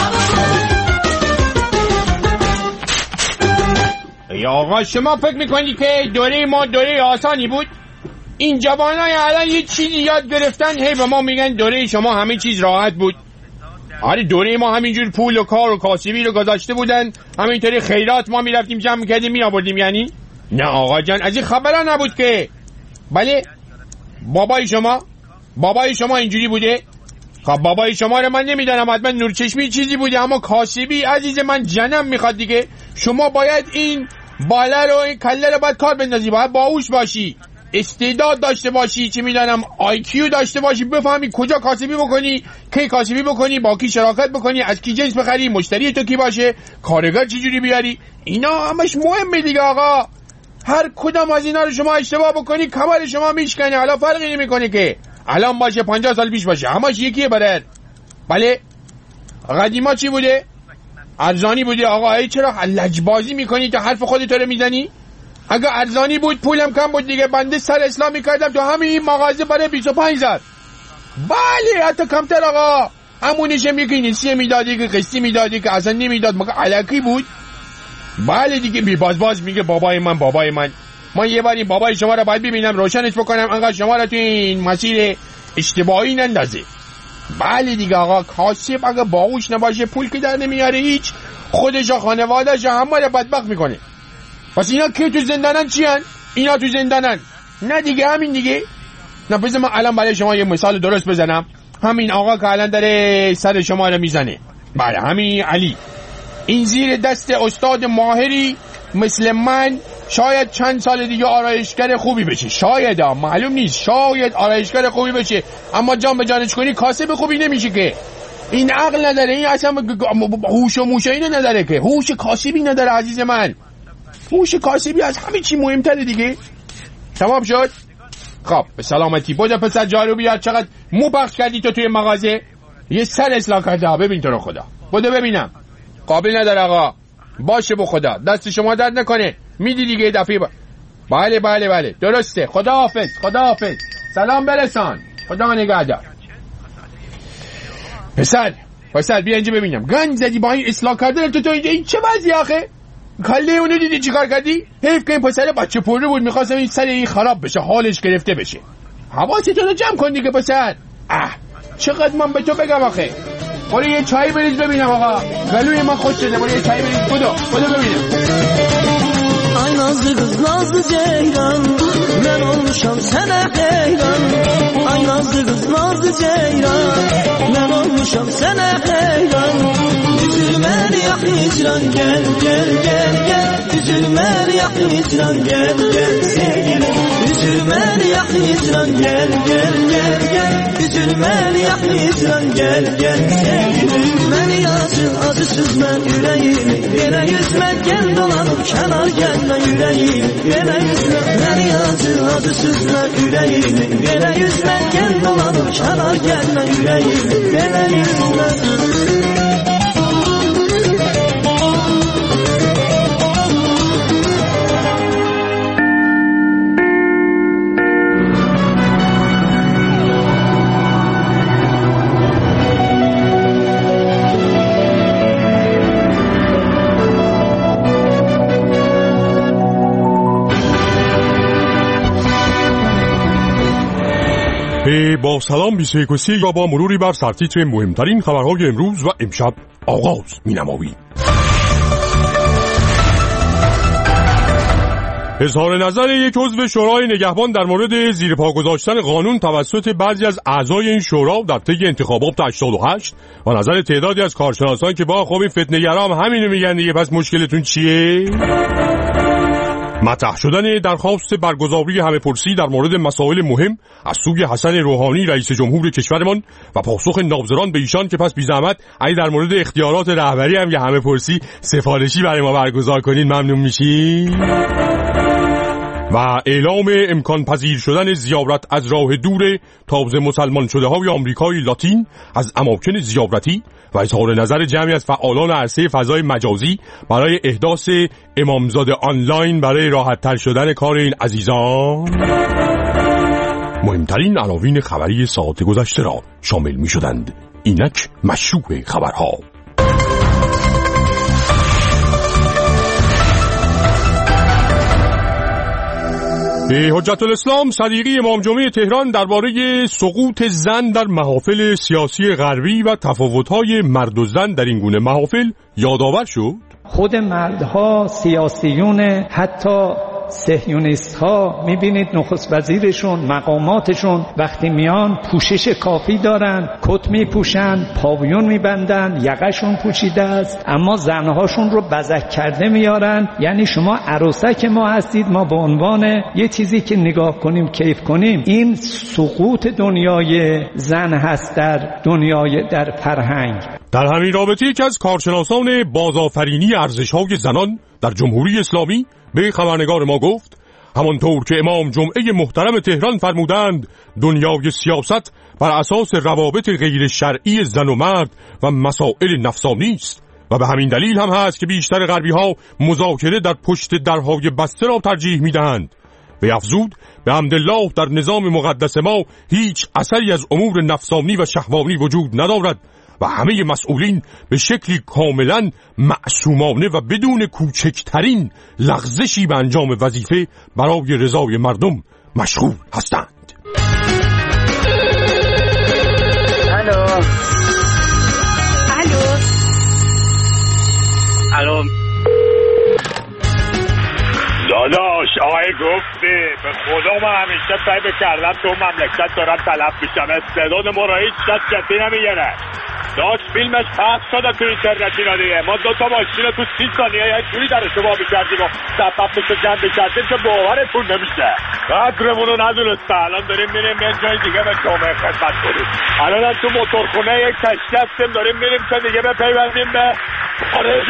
L: یا آقا شما فکر میکنی که دوره ما دوره آسانی بود؟ این جوانای الان یه چیزی یاد گرفتن هی به ما میگن دوره شما همه چیز راحت بود. آره دوره ما همینجور پول و کار و کاسبی رو گذاشته بودن، همینطوری خیرات ما میرفتیم جمع میکردیم میآوردیم. یعنی نه آقا جان از این خبرا نبود که. بله بابای شما بابای شما اینجوری بوده؟ خب بابای شما رو من نمیدونم، حتما نورچشمی چیزی بوده، اما کاسبی عزیز من جنم میخواد دیگه. شما باید این بالا رو این کله رو باید کار بندازی، باید باهوش باشی، استعداد داشته باشی، چی میدونم آی کیو داشته باشی، بفهمی کجا کاسبی بکنی، کی کاسبی بکنی، با کی شراکت بکنی، از کی جنس بخری، مشتری تو کی باشه، کارگر چجوری بیاری. اینا همش مهمه دیگه آقا. هر کدام از اینا رو شما اشتباه بکنی کمر شما میشکنه. حالا فرقی نمیکنه که الان باشه پنجاه سال پیش باشه، همش یکیه برات. بله قدیما چی بوده؟ ارزانی بودی آقا؟ ای چرا لجبازی میکنی؟ تو حرف خودت رو میزنی؟ اگه ارزانی بود پولم کم بود دیگه، بنده سر اسلام میکردم تو همین مغازه برای بیست و پنج زد. بله حتی کمتر آقا. همونیشم یکی نسیه میدادی که قسطی میدادی که اصلا نمیداد، مگه علکی بود؟ بله دیگه. بی باز باز میگه بابای من بابای من. من یه باری بابای شما رو باید ببینم، روشنش بکنم، انقدر شما رو تو این مسیر اشتباهی نندازه. بله دیگه آقا. کاسب اگه باهوش نباشه پول که در نمیاره هیچ، خودش و خانواده‌اش همه رو بدبخت میکنه. پس اینا که تو زندانن چی هن؟ اینا تو زندانن. نه دیگه همین دیگه. نه بذار من الان برای شما یه مثال درست بزنم. همین آقا که الان داره سر شما رو میزنه، بله همین علی، این زیر دست استاد ماهری مثل من شاید چند سال دیگه آرایشگر خوبی بشه. شاید ها، معلوم نیست، شاید آرایشگر خوبی بشه، اما جان به جانش کنی کاسب خوبی نمیشه که. این عقل نداره، این اصلا هوش و موشه اینو نداره که، هوش کاسبی نداره عزیز من. هوش کاسبی از همه چی مهمتره دیگه. تمام شد؟ خب به سلامتی. بوده پسر جارو بیار. چقدر مو پخش کردی تو توی مغازه؟ یه سر اصلاح کرده ها. ببین تو رو خدا، بوده ببینم. قابل نداره آقا. باشه به خدا، دست شما درد نکنه. میدی دیگه یه دفعه با... بله بله بله درسته. خدا حافظ، خدا حافظ. سلام برسان. خدا نگهدار. پسر پسر بیا اینجا ببینم. گنج زدی با این اصلاح کردن تو تو اینجا. این چه وضعی آخه؟ کله اونو دیدی چیکار کردی؟ حیف که این پسر بچه پررو بود، می‌خواستم این سر این خراب بشه، حالش گرفته بشه. حواستون رو جمع کن دیگه پسر. اه چقدر من به تو بگم آخه. برو یه چای بریز ببینم آقا. گلوی من خوش شده. برو یه چای بریز. بودو بودو ببینم.
B: Ay nazlı kız nazlı ceylan, ben olmuşam sana heyran. Ay nazlı kız nazlı ceylan, ben olmuşam sana heyran. Üzülme yak hicran, gel gel gel gel. Üzülme yak hicran, gel gel sevgilim. Üzülme yak hicran, gel gel gel gel. Üzülme yak hicran, gel gel sevgilim. Beni acı acısız ben yüreğimi yere yüzme, gel dolanıp kenar gel. Yüreğim yere yüzme, beni acı acısızla yüreğimi yere yüzme, gel dolanıp kenar gelme yüreğim yere yüzme.
M: با سلام بیست و یک و سی و با مروری بر سرتیتر مهمترین خبرهای امروز و امشب آغاز می‌نماییم. اظهار نظر یک عضو شورای نگهبان در مورد زیر پا گذاشتن قانون توسط بعضی از اعضای این شورا در طی انتخابات هشتاد و هشت و نظر تعدادی از کارشناسان که با خب این فتنه‌گرا هم همینو میگن دیگه، پس مشکلتون چیه؟ مطرح شدن درخواست برگزاری همه‌پرسی در مورد مسائل مهم از سوی حسن روحانی رئیس جمهور کشورمان و پاسخ ناظران به ایشان که پس بی زحمت اگه در مورد اختیارات رهبری هم یه همه‌پرسی سفارشی برای ما برگزار کنین ممنون میشیم. و اعلام امکان پذیر شدن زیارت از راه دور تازه مسلمان شده های آمریکای لاتین از اماکن زیارتی و اظهار نظر جمعی از فعالان عرصه فضای مجازی برای احداث امامزاده آنلاین برای راحت تر شدن کار این عزیزان مهمترین عناوین خبری ساعت گذشته را شامل می شدند. اینک مشروع خبرها. حجت الاسلام صدیقی امام جمعه تهران درباره سقوط زن در محافل سیاسی غربی و تفاوت‌های مرد و زن در این گونه محافل یادآور شد.
N: خود مردها سیاسیون، حتی صهیونیست ها، میبینید نخست وزیرشون، مقاماتشون وقتی میان پوشش کافی دارن، کت میپوشن، پاویون میبندن، یقهشون پوشیده است، اما زنهاشون رو بزک کرده میارن. یعنی شما عروسک ما هستید، ما به عنوان یه چیزی که نگاه کنیم کیف کنیم. این سقوط دنیای زن هست در دنیای در فرهنگ.
M: در همین رابطه یکی از کارشناسان بازآفرینی ارزش‌های زنان در جمهوری اسلامی به خبرنگار ما گفت همانطور که امام جمعه محترم تهران فرمودند دنیای سیاست بر اساس روابط غیر شرعی زن و مرد و مسائل نفسانی است و به همین دلیل هم هست که بیشتر غربی ها مذاکره در پشت درهای بسته را ترجیح می دهند. و افزود به حمدالله در نظام مقدس ما هیچ اثری از امور نفسانی و شهوانی وجود ندارد و همه مسئولین به شکلی کاملا معصومانه و بدون کوچکترین لغزشی به انجام وظیفه برای رضای مردم مشغول هستند.
O: الو الو
P: الو داداش آقای گفتی به خدا من همیشه سعی کردم تو مملکت دارم تلف میشم، استعداد ما را هیچ کس جدی نمیگیره. داشت فیلمش پخش شده تو اینترنت اینا دیگه، ما دو تا ماشین تو سی ثانیه یک جوری در شما میکردیم و سببش رو جمع میکردیم که باورتون نمیشه. قدرمون رو ندونسته. الان داریم میریم یه جای دیگه به جامعه خدمت کنیم. الان هم تو موتورخونه یک کشتی هستیم داریم میریم که دیگه بپیوندیم به خارج.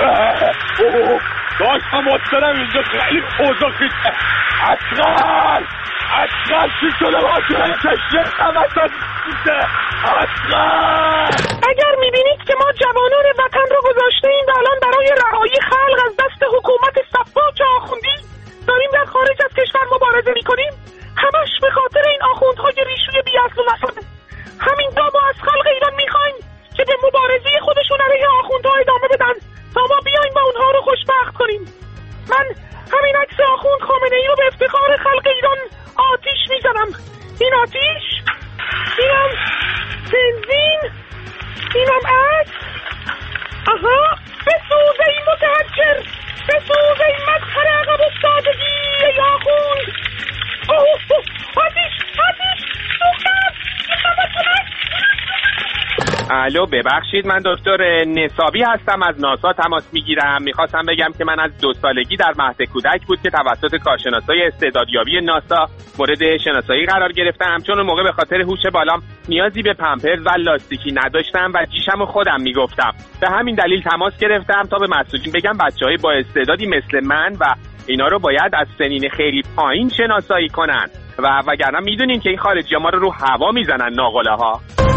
P: داشت هم مسترم اینجا خیلی اوضاع خیشه. اصغر اصغر چی شده باشه این کشتی نمستان میشه. اصغر
O: اگر میبینید که ما جوانان وطن رو گذاشته ایم و الان برای رهایی خلق از دست حکومت صفاک آخوندی داریم در خارج از کشور مبارزه میکنیم، همش به خاطر این آخوندهای ریشوی بی اصل و نسبه. همین دا ما از خلق ایران میخوایم که به مبارزه خودشون علیه آخوندها ادامه بدن تا ما بیایم و اونها رو خوشبخت کنیم. من همین عکس آخوند خامنه ای رو به افتخار خلق ایران آتیش میزنم. این آتیش، اینم بنزین، اینم عکس. آها، بسوزه این متحجر، بسوزه این مظهر عقب افتادگی ای آخوند. اوه آتیش آتیش سوختم.
Q: الو ببخشید، من دکتر نصابی هستم، از ناسا تماس میگیرم. میخواستم بگم که من از دو سالگی در مهد کودک بود که توسط کارشناسای استعدادیابی ناسا مورد شناسایی قرار گرفتم، چون اون موقع به خاطر هوش بالام نیازی به پمپرز و لاستیکی نداشتم و جیشمو خودم میگفتم. به همین دلیل تماس گرفتم تا به مسئولین بگم بچهای با استعدادی مثل من و اینا رو باید از سنین خیلی پایین شناسایی کنن و وگرنه میدونین که این خارجی‌ها ما رو رو هوا میزنن ناقله ها.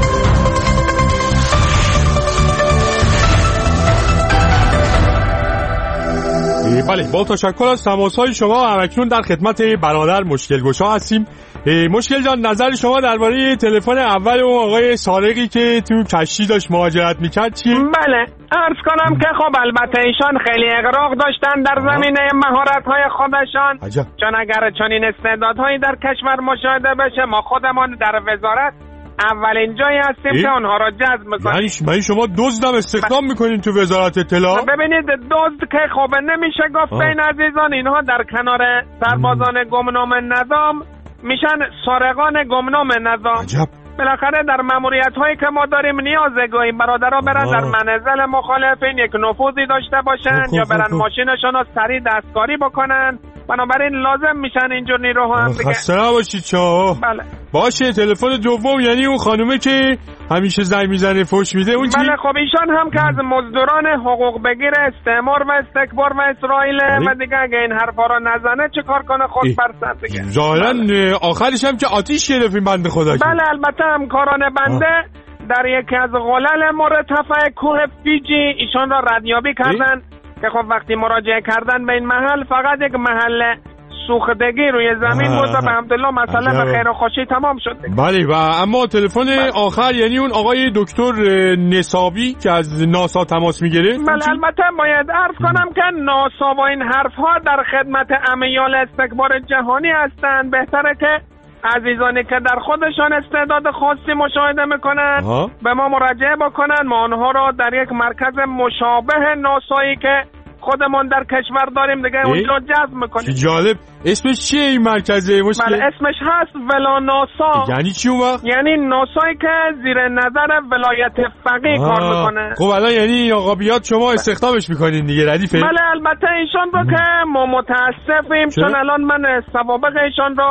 M: بله، با تشکر از تماس‌های شما همکنون در خدمت برادر مشکل گشا هستیم. مشکل جان، نظر شما درباره تلفن اول اون آقای سارقی که تو کشتی داشت مهاجرت میکرد چیه؟
Q: بله، عرض کنم که خب البته ایشان خیلی اغراق داشتن در زمینه مهارت‌های خودشان. عجب. چون اگر چنین استعدادهایی در کشور مشاهده بشه ما خودمان در وزارت اولین جایی هستیم ای؟ که اونها را جذب میکنیم.
M: یعنی من شما دزدم استخدام میکنین تو وزارت اطلاع؟
Q: ببینید دزد که خوبه نمیشه گفت این عزیزان، اینها در کنار سربازان گمنام نظام میشن سارقان گمنام نظام.
M: عجب.
Q: بالاخره در ماموریت هایی که ما داریم نیازه گاهی برادرها برن در منزل مخالفین یک نفوذی داشته باشن یا برن ماشینشون رو سریع دستکاری بکنن، بنابراین لازم میشن اینجور نیروها هم دیگه.
M: خسته نباشید چا.
Q: بله
M: باشه، تلفن دوم یعنی اون خانومه که همیشه زنگ میزنه فوش میده اون چی؟
Q: بله خب ایشان هم که از مزدوران حقوق بگیر استعمار و استکبار و اسرائیل و دیگه اگه این حرفا رو نزنه چه کار کنه خود برسد دیگه.
M: ظاهرا بله. آخرش هم که آتیش گرفت این بنده خدا.
Q: بله البته همکاران بنده آه. در یکی از غلل مرتفع کوه فیجی ایشان را ردیابی کردن که خب وقتی مراجعه کردن به این محل فقط یک محل سوختگی روی زمین بود و به حمدالله مسئله به خیر و خوشی تمام شد.
M: بله، و اما تلفن آخر یعنی اون آقای دکتر نصابی که از ناسا تماس میگیره.
Q: بله البته باید عرض کنم که ناسا و این حرفها در خدمت امیال استکبار جهانی هستند. بهتره که عزیزانی که در خودشان استعداد خاصی مشاهده میکنن آه. به ما مراجعه بکنن، ما آنها را در یک مرکز مشابه ناسایی که خودمون در کشور داریم دیگه اونجا جذب میکنیم.
M: جالب. اسمش چیه این مرکزه مشکل؟
Q: بله اسمش هست ولا ناسا.
M: یعنی چی اون وقت؟
Q: یعنی ناسایی که زیر نظر ولایت فقیه کار میکنه.
M: خب الان یعنی آقا بیاد شما استخدامش میکنین دیگه ردیفه؟
Q: بله البته ایشان رو که ما متاسفیم چون الان من سوابق ایشان رو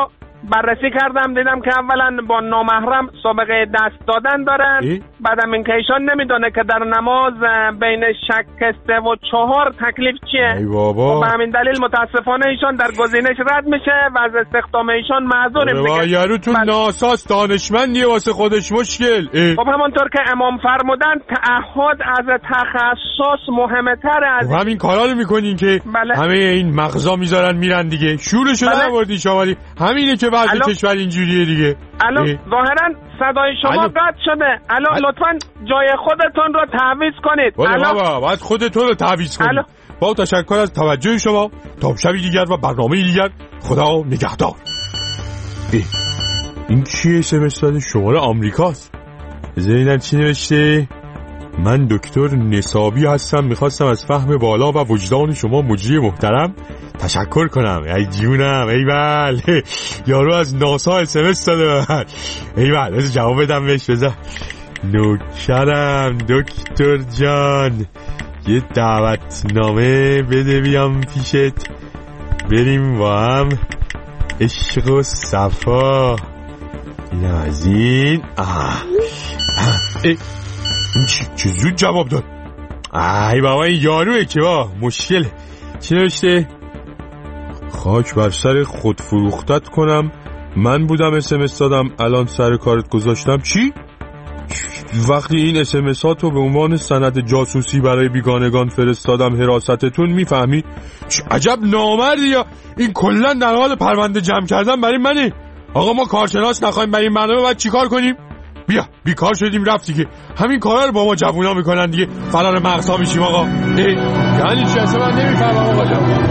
Q: بررسی کردم دیدم که اولا با نامحرم سابقه دست دادن دارن، بعدم این که ایشان نمیدونه که در نماز بین شک سه و چهار تکلیف چیه.
M: ای بابا.
Q: به همین دلیل متاسفانه ایشان در گزینش رد میشه و از استخدام ایشان معذوریم دیگه.
M: یارو تو ناساس دانشمندیه واسه خودش مشکل.
Q: خب همونطور که امام فرمودن تعهد از تخصص مهمتره از
M: همین کارا رو میکنین که
Q: بله.
M: همه این مغزا میذارن میرن دیگه. شورشو
Q: بله.
M: نبردی شمالی. همینه که بعضی کشور اینجوریه دیگه.
Q: الو ظاهرا صدای شما قطع شده. الو لطفاً جای خودتون رو تعویض کنید.
M: الو بابا باید خودتون رو تعویض کنید. با تشکر از توجه شما. تا شبی دیگر و برنامه دیگر خدا نگهدار. این چیه اسمس داده؟ شماره آمریکاست. بذارینم چی نوشته؟ من دکتر نسابی هستم، میخواستم از فهم بالا و وجدان شما مجری محترم تشکر کنم. ای جونم ای بله یارو از ناسا اسمس داده من. ای بله بذار جواب بدم بهش. بذار نوکرم دکتر جان یه دعوتنامه بده بیام پیشت بریم با هم عشق و صفا. این از این آه ای چه زود جواب داد. ای بابا این یاروه که با مشکل. چی نوشته؟ خاک بر سر خود فروختت کنم، من بودم اسمس دادم الان سر کارت گذاشتم. چی؟ وقتی این اسمس ها تو به عنوان سند جاسوسی برای بیگانگان فرستادم حراستتون میفهمی؟ عجب نامردی. یا این کلن در حال پرونده جمع کردن برای منه. آقا ما کارشناس نخواهیم برای این برنامه باید چی کار کنیم؟ بیا بیکار شدیم رفت دیگه. همین کارا رو با ما جوونا میکنن دیگه. فرار مغزها میشیم آقا. یعنی چی اصلا من نمیفهمم آقا جان.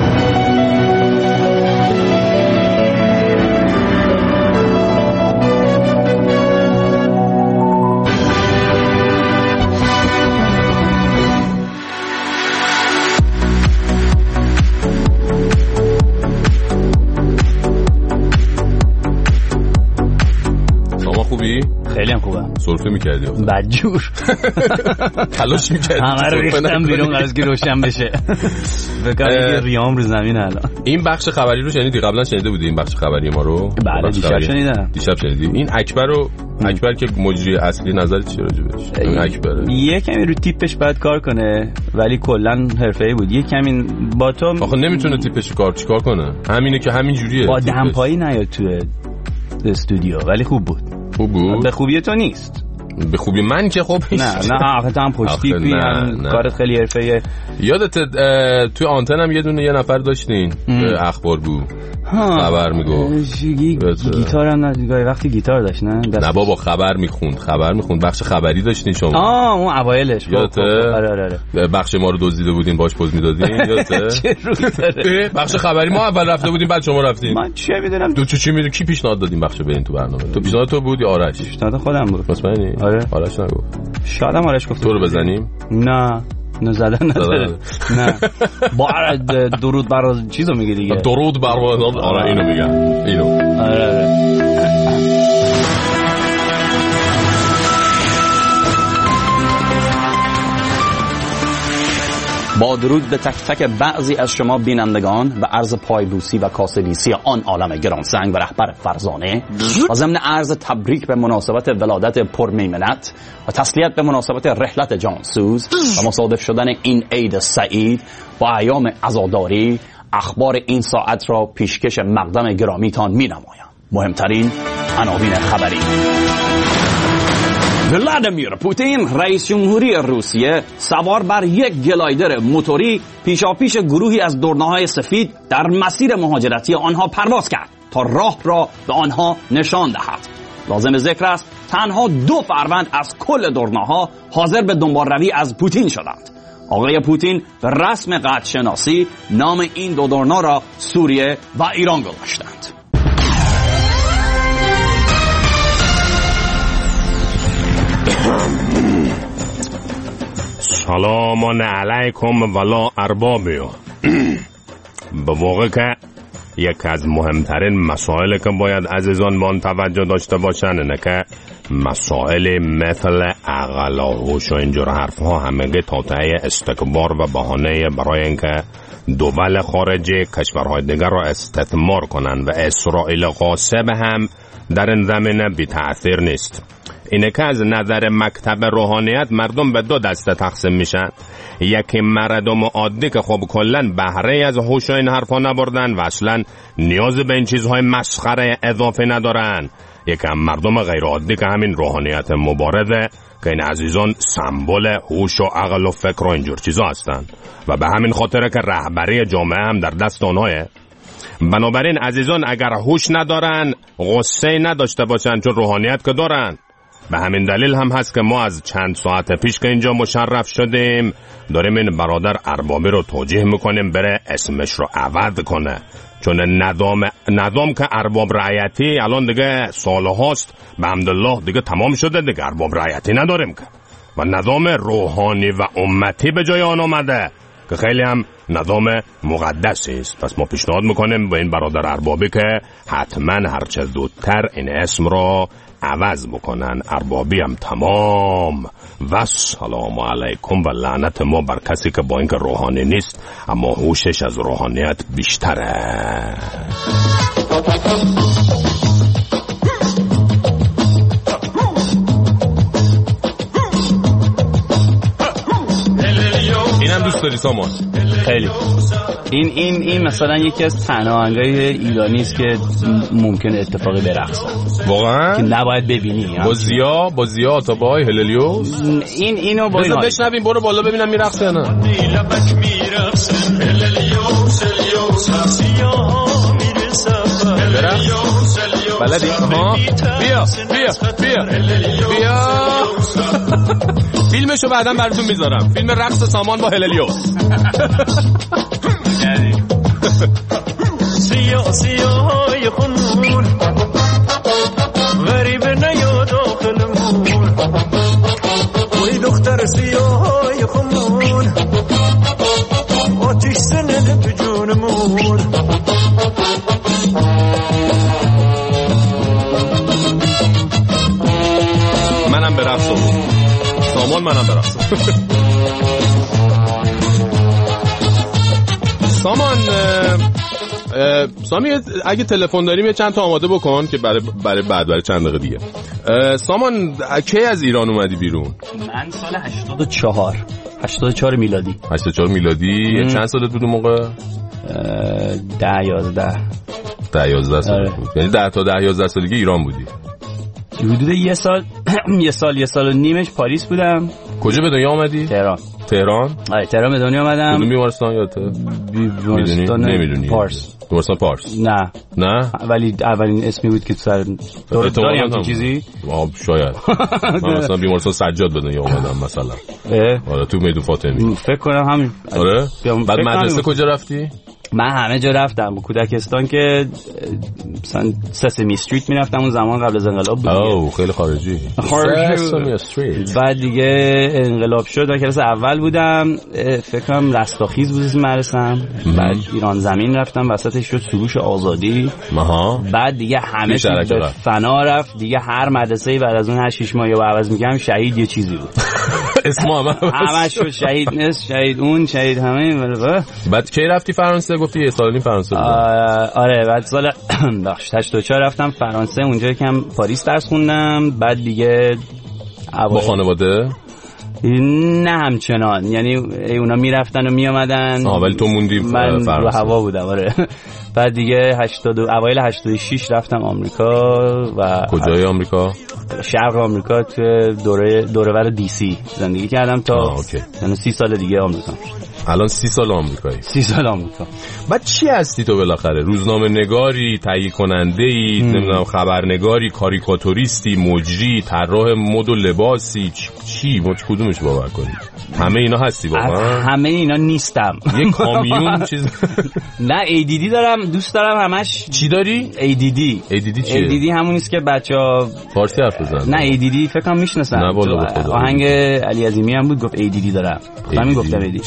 D: خیلی هم خوبم.
C: سرفه میکردی آخه
D: بدجور
C: تلاش میکردی
D: همه رو ریختم بیرون از که روشن بشه. بکنم ریام رو زمین الان.
C: این بخش خبری رو شنیدی؟ قبلا شنیده بودی این بخش خبری ما رو؟
D: بله دیشب شنیدم.
C: دیشب شنیدی؟ این اکبر رو اکبر که مجری اصلی نظرت چیه راجع بهش؟ این اکبر
D: یه کمی رو تیپش باید کار کنه ولی کلا حرفه‌ای بود. یه کمی با تو
C: آخه نمیتونه تیپش کار چیکار کنه. همینه که همین جوریه.
D: با دمپایی نیاد تو استودیو ولی خوب بود.
C: خوب بود؟
D: به خوبی تو نیست.
C: به خوبی من که خب
D: نه نه آخه هم پشتی پی کارت خیلی حرفه‌ایه.
C: یادت توی آنتن هم یه دونه یه نفر داشتین اخبار بود خبر میگفت
D: گیتار هم نه وقتی گیتار داشت نه
C: نه بابا خبر میخوند خبر میخوند بخش خبری داشتین شما.
D: آه اون اوایلش
C: یادته؟
D: آره آره
C: بخش ما رو دزدیده بودین باش پوز میدادین یادته؟
D: چه روی داره
C: بخش خبری ما اول رفته بودیم بعد شما رفتین.
D: من چه میدونم
C: تو چه چی میدونی کی پیشنهاد دادین بخش برین تو برنامه؟ تو پیشنهاد تو بود یا آرش؟
D: پیشنهاد خودم بود.
C: مطمئنی؟
D: آره
C: آرش نگفت.
D: شاید آرش گفت
C: تو رو بزنیم؟
D: نه نه زدن نداره. نه با درود بر چیزو میگه دیگه.
C: درود بر آره اینو میگم اینو.
D: آره آره با درود به تک تک بعضی از شما بینندگان و عرض پایبوسی و کاسبیسی آن عالم گرانسنگ و رهبر فرزانه و ضمن عرض تبریک به مناسبت ولادت پرمیمنت و تسلیت به مناسبت رحلت جانسوز و مصادف شدن این عید سعید با ایام عزاداری اخبار این ساعت را پیشکش مقدم گرامیتان می نمایم. مهمترین عناوین خبری: ولادیمیر پوتین رئیس جمهوری روسیه سوار بر یک گلایدر موتوری پیشاپیش گروهی از دورناهای سفید در مسیر مهاجرتی آنها پرواز کرد تا راه را به آنها نشان دهد. لازم ذکر است تنها دو فروند از کل دورناها حاضر به دنبالروی از پوتین شدند. آقای پوتین به رسم قد شناسی نام این دو دورنا را سوریه و ایران گذاشتند.
M: سلام علیکم ولا اربابیو. به واقع که یک از مهمترین مسائلی که باید عزیزان با آن توجه داشته باشن اینه که مسائل مثل عقل و هوش و اینجور حرف ها همگی تاتعه استکبار و بهانه برای اینکه دول خارجی کشورهای دیگر را استثمار کنند و اسرائیل غاصب هم در این زمینه بی تأثیر نیست. اینه که از نظر مکتب روحانیت مردم به دو دسته تقسیم میشن. یکی مردم عادی که خب کلن بهره از هوش و این حرفا نبردن و اصلا نیاز به این چیزهای مسخره اضافه ندارن. یکی هم مردم غیر عادی که همین روحانیت مبارزه که این عزیزان سمبل هوش و عقل و فکر و اینجور چیزا هستن و به همین خاطره که رهبری جامعه هم در دست اونهایه. بنابراین عزیزان اگر هوش ندارن غصه نداشته باشن، چون روحانیت که دارن. به همین دلیل هم هست که ما از چند ساعت پیش که اینجا مشرف شدیم داریم این برادر اربابی رو توجیه میکنیم بره اسمش رو عوض کنه، چون نظام نظام که ارباب رعیتی الان دیگه سالهاست به حمدالله دیگه تمام شده، دیگه ارباب رعیتی نداریم که و نظام روحانی و امتی به جای آن آمده که خیلی هم نظام مقدسی است. پس ما پیشنهاد میکنیم به این برادر اربابی که حتما هرچه زودتر این اسم رو عوض بکنن. اربابی هم تمام. و سلام علیکم و لعنت ما بر کسی که با اینکه روحانی نیست اما هوشش از روحانیت بیشتره.
C: اینم دوست داری سامان؟
D: خیلی. این این این مثلا یکی از پناهنگای ایرانی است که ممکنه اتفاقی برقصن.
C: واقعا؟
D: که نباید ببینی.
C: با زیا با زیا آتابای هللیوس.
D: این اینو با اینا
C: بشنویم، برو بالا ببینم میرقصه نه. بلدی؟ ها بیا بیا بیا بیا فیلمشو بعداً براتون میذارم، فیلم رقص سامان با هللیوس.
K: سیاه سیاه خون غریب نیا داخل مون وی دختر سیاه خون آتیش زنده تو جونمون.
C: منم برقصم سامان، منم برقصم. سامان سامی اگه تلفن داریم یه چند تا آماده بکن که برای برای بعد برای چند دقیقه دیگه. سامان کی از ایران اومدی بیرون؟
D: من سال هشتاد و چهار هشتاد و چهار میلادی.
C: هشتاد و چهار میلادی. چند سالت بود اون موقع؟
D: ده یازده
C: ده یازده سال بود. یعنی ده تا ده یازده سالگی ایران بودی؟
D: حدود یه سال یه سال یه سال و نیمش پاریس بودم.
C: کجا به دنیا آمدی؟
D: تهران.
C: تهران؟
D: آره تهران به دنیا اومدم.
C: کدوم بیمارستان یادته؟
D: بیمارستان
C: نمیدونی؟
D: پارس.
C: بیمارستان پارس؟
D: نه
C: نه؟
D: ولی اولین اسمی بود که سر دور داریم تو چیزی؟
C: آه شاید. من مثلا بیمارستان سجاد به دنیا اومدم مثلا. آره تو میدون فاطمی.
D: فکر کنم همین.
C: آره؟ بعد مدرسه کجا رفتی؟
D: من همه جا رفتم. کودکستان که مثلا سسمی استریت میرفتم اون زمان قبل از انقلاب بود.
C: اوه خیلی خارجی.
D: سسمی استریت. بعد دیگه انقلاب شد و کلاس اول بودم. فکر کنم رستاخیز بود اسم مدرسه‌ام. بعد ایران زمین رفتم وسطش شد سروش آزادی.
C: آها.
D: بعد دیگه همه چی به فنا رفت. دیگه هر مدرسه‌ای بعد از اون هشت شش ماه یا عوض می‌کردم شهید یه چیزی بود.
C: اسم
D: همه شد شهید نس شهید اون شهید همه.
C: بعد کی رفتی فرانسه؟ گفتی یه سال نیم فرانسه بودم.
D: آره بعد سال هشتاد و چهار رفتم فرانسه، اونجا که هم پاریس درس خوندم. بعد دیگه
C: با خانواده؟
D: نه همچنان، یعنی اونا میرفتن و میامدن.
C: آه ولی تو موندی
D: من رو هوا بودم. آره بعد دیگه هشتاد اوایل هشتاد و شش رفتم آمریکا. و
C: کجای آمریکا؟
D: شرق آمریکا تو دوره دوره‌ور دی سی زندگی کردم تا یعنی سی سال دیگه آمریکا.
C: الان سی سال آمریکایی.
D: سی سال آمریکا.
C: بعد چی هستی تو بالاخره؟ روزنامه نگاری، تهیه کننده ای، نمیدونم خبرنگاری، کاریکاتوریستی، مجری، طراح مد و لباسی، چی مچ کدومش باور کنی؟ همه اینا هستی واقعا؟
D: همه اینا نیستم.
C: یه کامیون چیز.
D: نه ای دی دی دارم، دوست دارم همش.
C: چی داری؟
D: ای دی دی.
C: ای دی دی چیه؟
D: ای دی دی همون است که بچا
C: فارسی حرف بزنن.
D: نه ای دی دی فکر کنم میشناسن.
C: نه والا
D: آهنگ علی عظیمی هم بود گفت ای دی دی دارم. همین گفتم ای دی دی.
C: چیه ای دی دی؟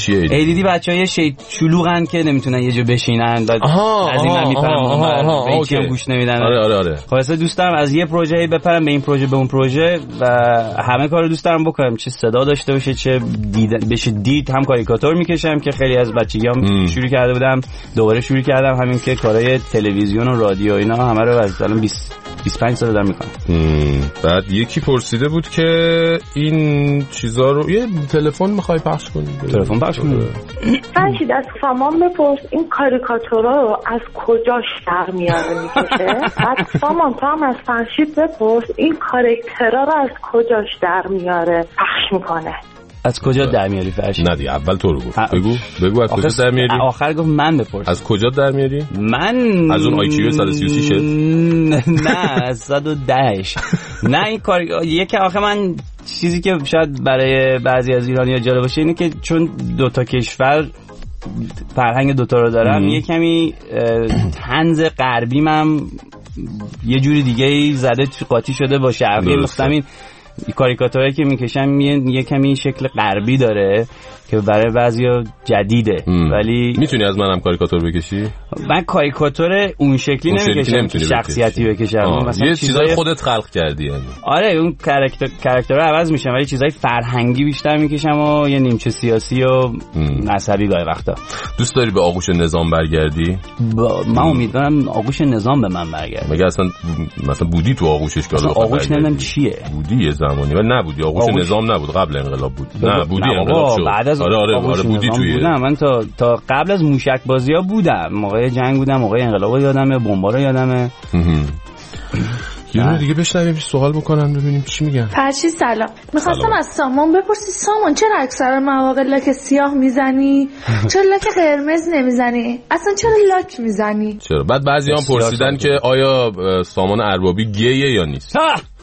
D: دیدی بچهای شی شلوغن که نمیتونن یه جا بشینن بعد از این من میپرم به هیچی هم گوش نمیدن.
C: آره آره آره.
D: خلاص دوست دارم از یه پروژه بپرم به این پروژه به اون پروژه و همه کارو دوست دارم بکنم، چه صدا داشته باشه چه دید بشه دید. هم کاریکاتور میکشم که خیلی از بچگیام شروع کرده بودم، دوباره شروع کردم همین که کارهای تلویزیون و رادیو اینا همه رو از الان بیست بیست و پنج سال دارم میکنم.
C: بعد یکی پرسیده بود که این چیزا رو یه تلفن میخوای پخش کنی؟
D: تلفن پخش کنی؟
R: فرشید از سامان بپرس این کاریکاتورا رو از کجاش در میاره میکشه. بعد سامان تو هم از فرشید بپرس این کاراکترها رو از کجاش در میاره پخش میکنه.
D: از کجا در میاری فرشید؟
C: نه دیگه اول تو رو گفت. بگو بگو از کجا در میاری؟
D: آخر گفت من بپرس.
C: از کجا در میاری؟
D: من
C: از اون آی کیو صد و سی و سی شد؟
D: نه از صد و ده. نه این کار یکی آخه من چیزی که شاید برای بعضی از ایرانی‌ها جالب باشه اینه که چون دو تا کشور فرهنگ دوتا رو دارم یه کمی طنز غربیم هم یه جوری دیگه زده قاطی شده با شرقی. مثلا این کاریکاتورایی که میکشم یه کمی شکل غربی داره که برای بعضیا جدیده. ام. ولی
C: میتونی از منم کاریکاتور بکشی؟
D: من کاریکاتور اون شکلی نمیکشم که شخصیتی بکشم.
C: مثلا یه چیزای خودت خلق کردی یعنی.
D: آره اون کاراکتر کاراکترها عوض میشن ولی چیزای فرهنگی بیشتر میکشم و یه نیمچه سیاسی و مذهبی گاهی وقتا.
C: دوست داری به آغوش نظام برگردی؟
D: با... من امیدوارم آغوش نظام به من برگرده.
C: مگه اصلا مثلا بودی تو آغوشش که
D: آغوش نمیدونم چیه.
C: بودی یه زمانی ولی نبودی. آغوش, آغوش نظام نبود، قبل انقلاب بود. نه بودی انقلاب شد.
D: آره آره آره بودی توی بودم. من تا تا قبل از موشک بازی‌ها بودم، موقع جنگ بودم، موقع انقلاب یادمه، بمبا رو یادمه.
C: یه رو دیگه بشنویم سوال بکنن ببینیم چی میگن.
S: فرشید سلام، می‌خواستم از سامان بپرسی سامان چرا اکثر مواقع لاک سیاه میزنی؟ چرا لاک قرمز نمیزنی؟ اصلا چرا لاک میزنی؟
C: چرا؟ بعد بعضی‌ها پرسیدن که آیا سامان اربابی گیه یا نیست؟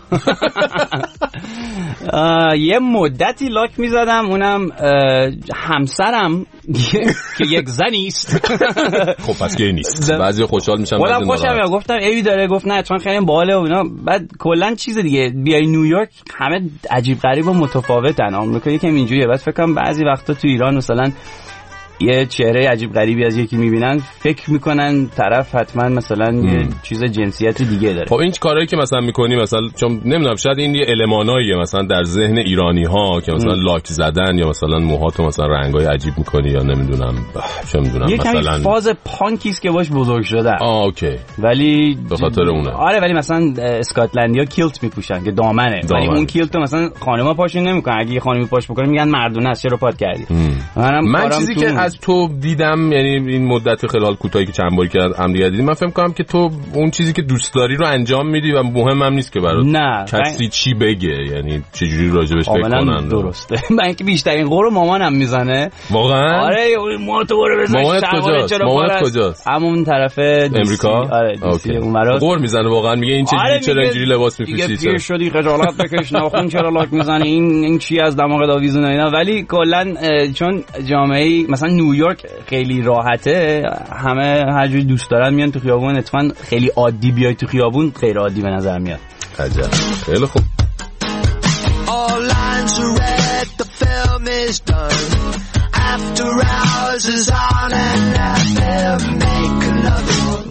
D: یه مدتی لاک میزدم، اونم همسرم که یک زنی است.
C: خب پس گی نیست. بعضی خوشحال میشن
D: بعضی ناراحت. خوشم گفتم ایوی داره، گفت نه چون خیلی باحاله و اینا. بعد کلا چیز دیگه بیای نیویورک همه عجیب غریب و متفاوتن. آمریکا یکم اینجوریه. بعد فکر کنم بعضی وقتا تو ایران مثلا یه چهره عجیب غریبی از یکی میبینن فکر میکنن طرف حتما مثلا ام. یه چیز جنسیت دیگه داره.
C: خب این کارهایی که مثلا میکنی مثلا چون نمیدونم شاید این یه الماناییه مثلا در ذهن ایرانی ها که مثلا ام. لاک زدن یا مثلا موهاتو مثلا رنگای عجیب میکنی یا نمیدونم چه میدونم مثلا
D: یه فاز پانکیست که باش بزرگ شدن.
C: آه اوکی.
D: ولی
C: به خاطر اونه.
D: آره ولی مثلا اسکاتلندیا کیلت میپوشن که دامنه. ولی اون کیلت مثلا خانم‌ها پاشون نمیکنن. اگه یه خانمی پاش بکنه میگن مردونه است چرا پات کردی.
C: من چیزی که از تو دیدم یعنی این مدت خیلی حال کوتاهی که چند باری که هم دیگه دیدیم من فهم کنم که تو اون چیزی که دوست داری رو انجام میدی و مهم هم نیست که برات
D: نه
C: کسی چی بگه، یعنی چه جوری راجبش فکر کنن.
D: درسته. من که بیشترین قرو مامانم میزنه.
C: واقعا؟
D: آره ما تو برو بزن.
C: مامانت کجاست؟ مامانت کجاست؟
D: همون طرف
C: امریکا.
D: آره دیسی اونورا.
C: قر میزنه واقعا میگه این چه جوری چرا اینجوری لباس میپوشی؟
D: دیگه شدی خجالت بکش ناخن چرا لاک میزنی؟ این این چی از دماغ داویزون اینا. ولی کلا چون جامعه مثلا نیویورک خیلی راحته، همه هر جوری دوست دارن میان تو خیابون. اتفاقا خیلی عادی بیای تو خیابون غیر عادی به نظر میاد.
C: عجب. خیلی خوب.
K: All lines are read, the film is done. After hours is on and let them make another one.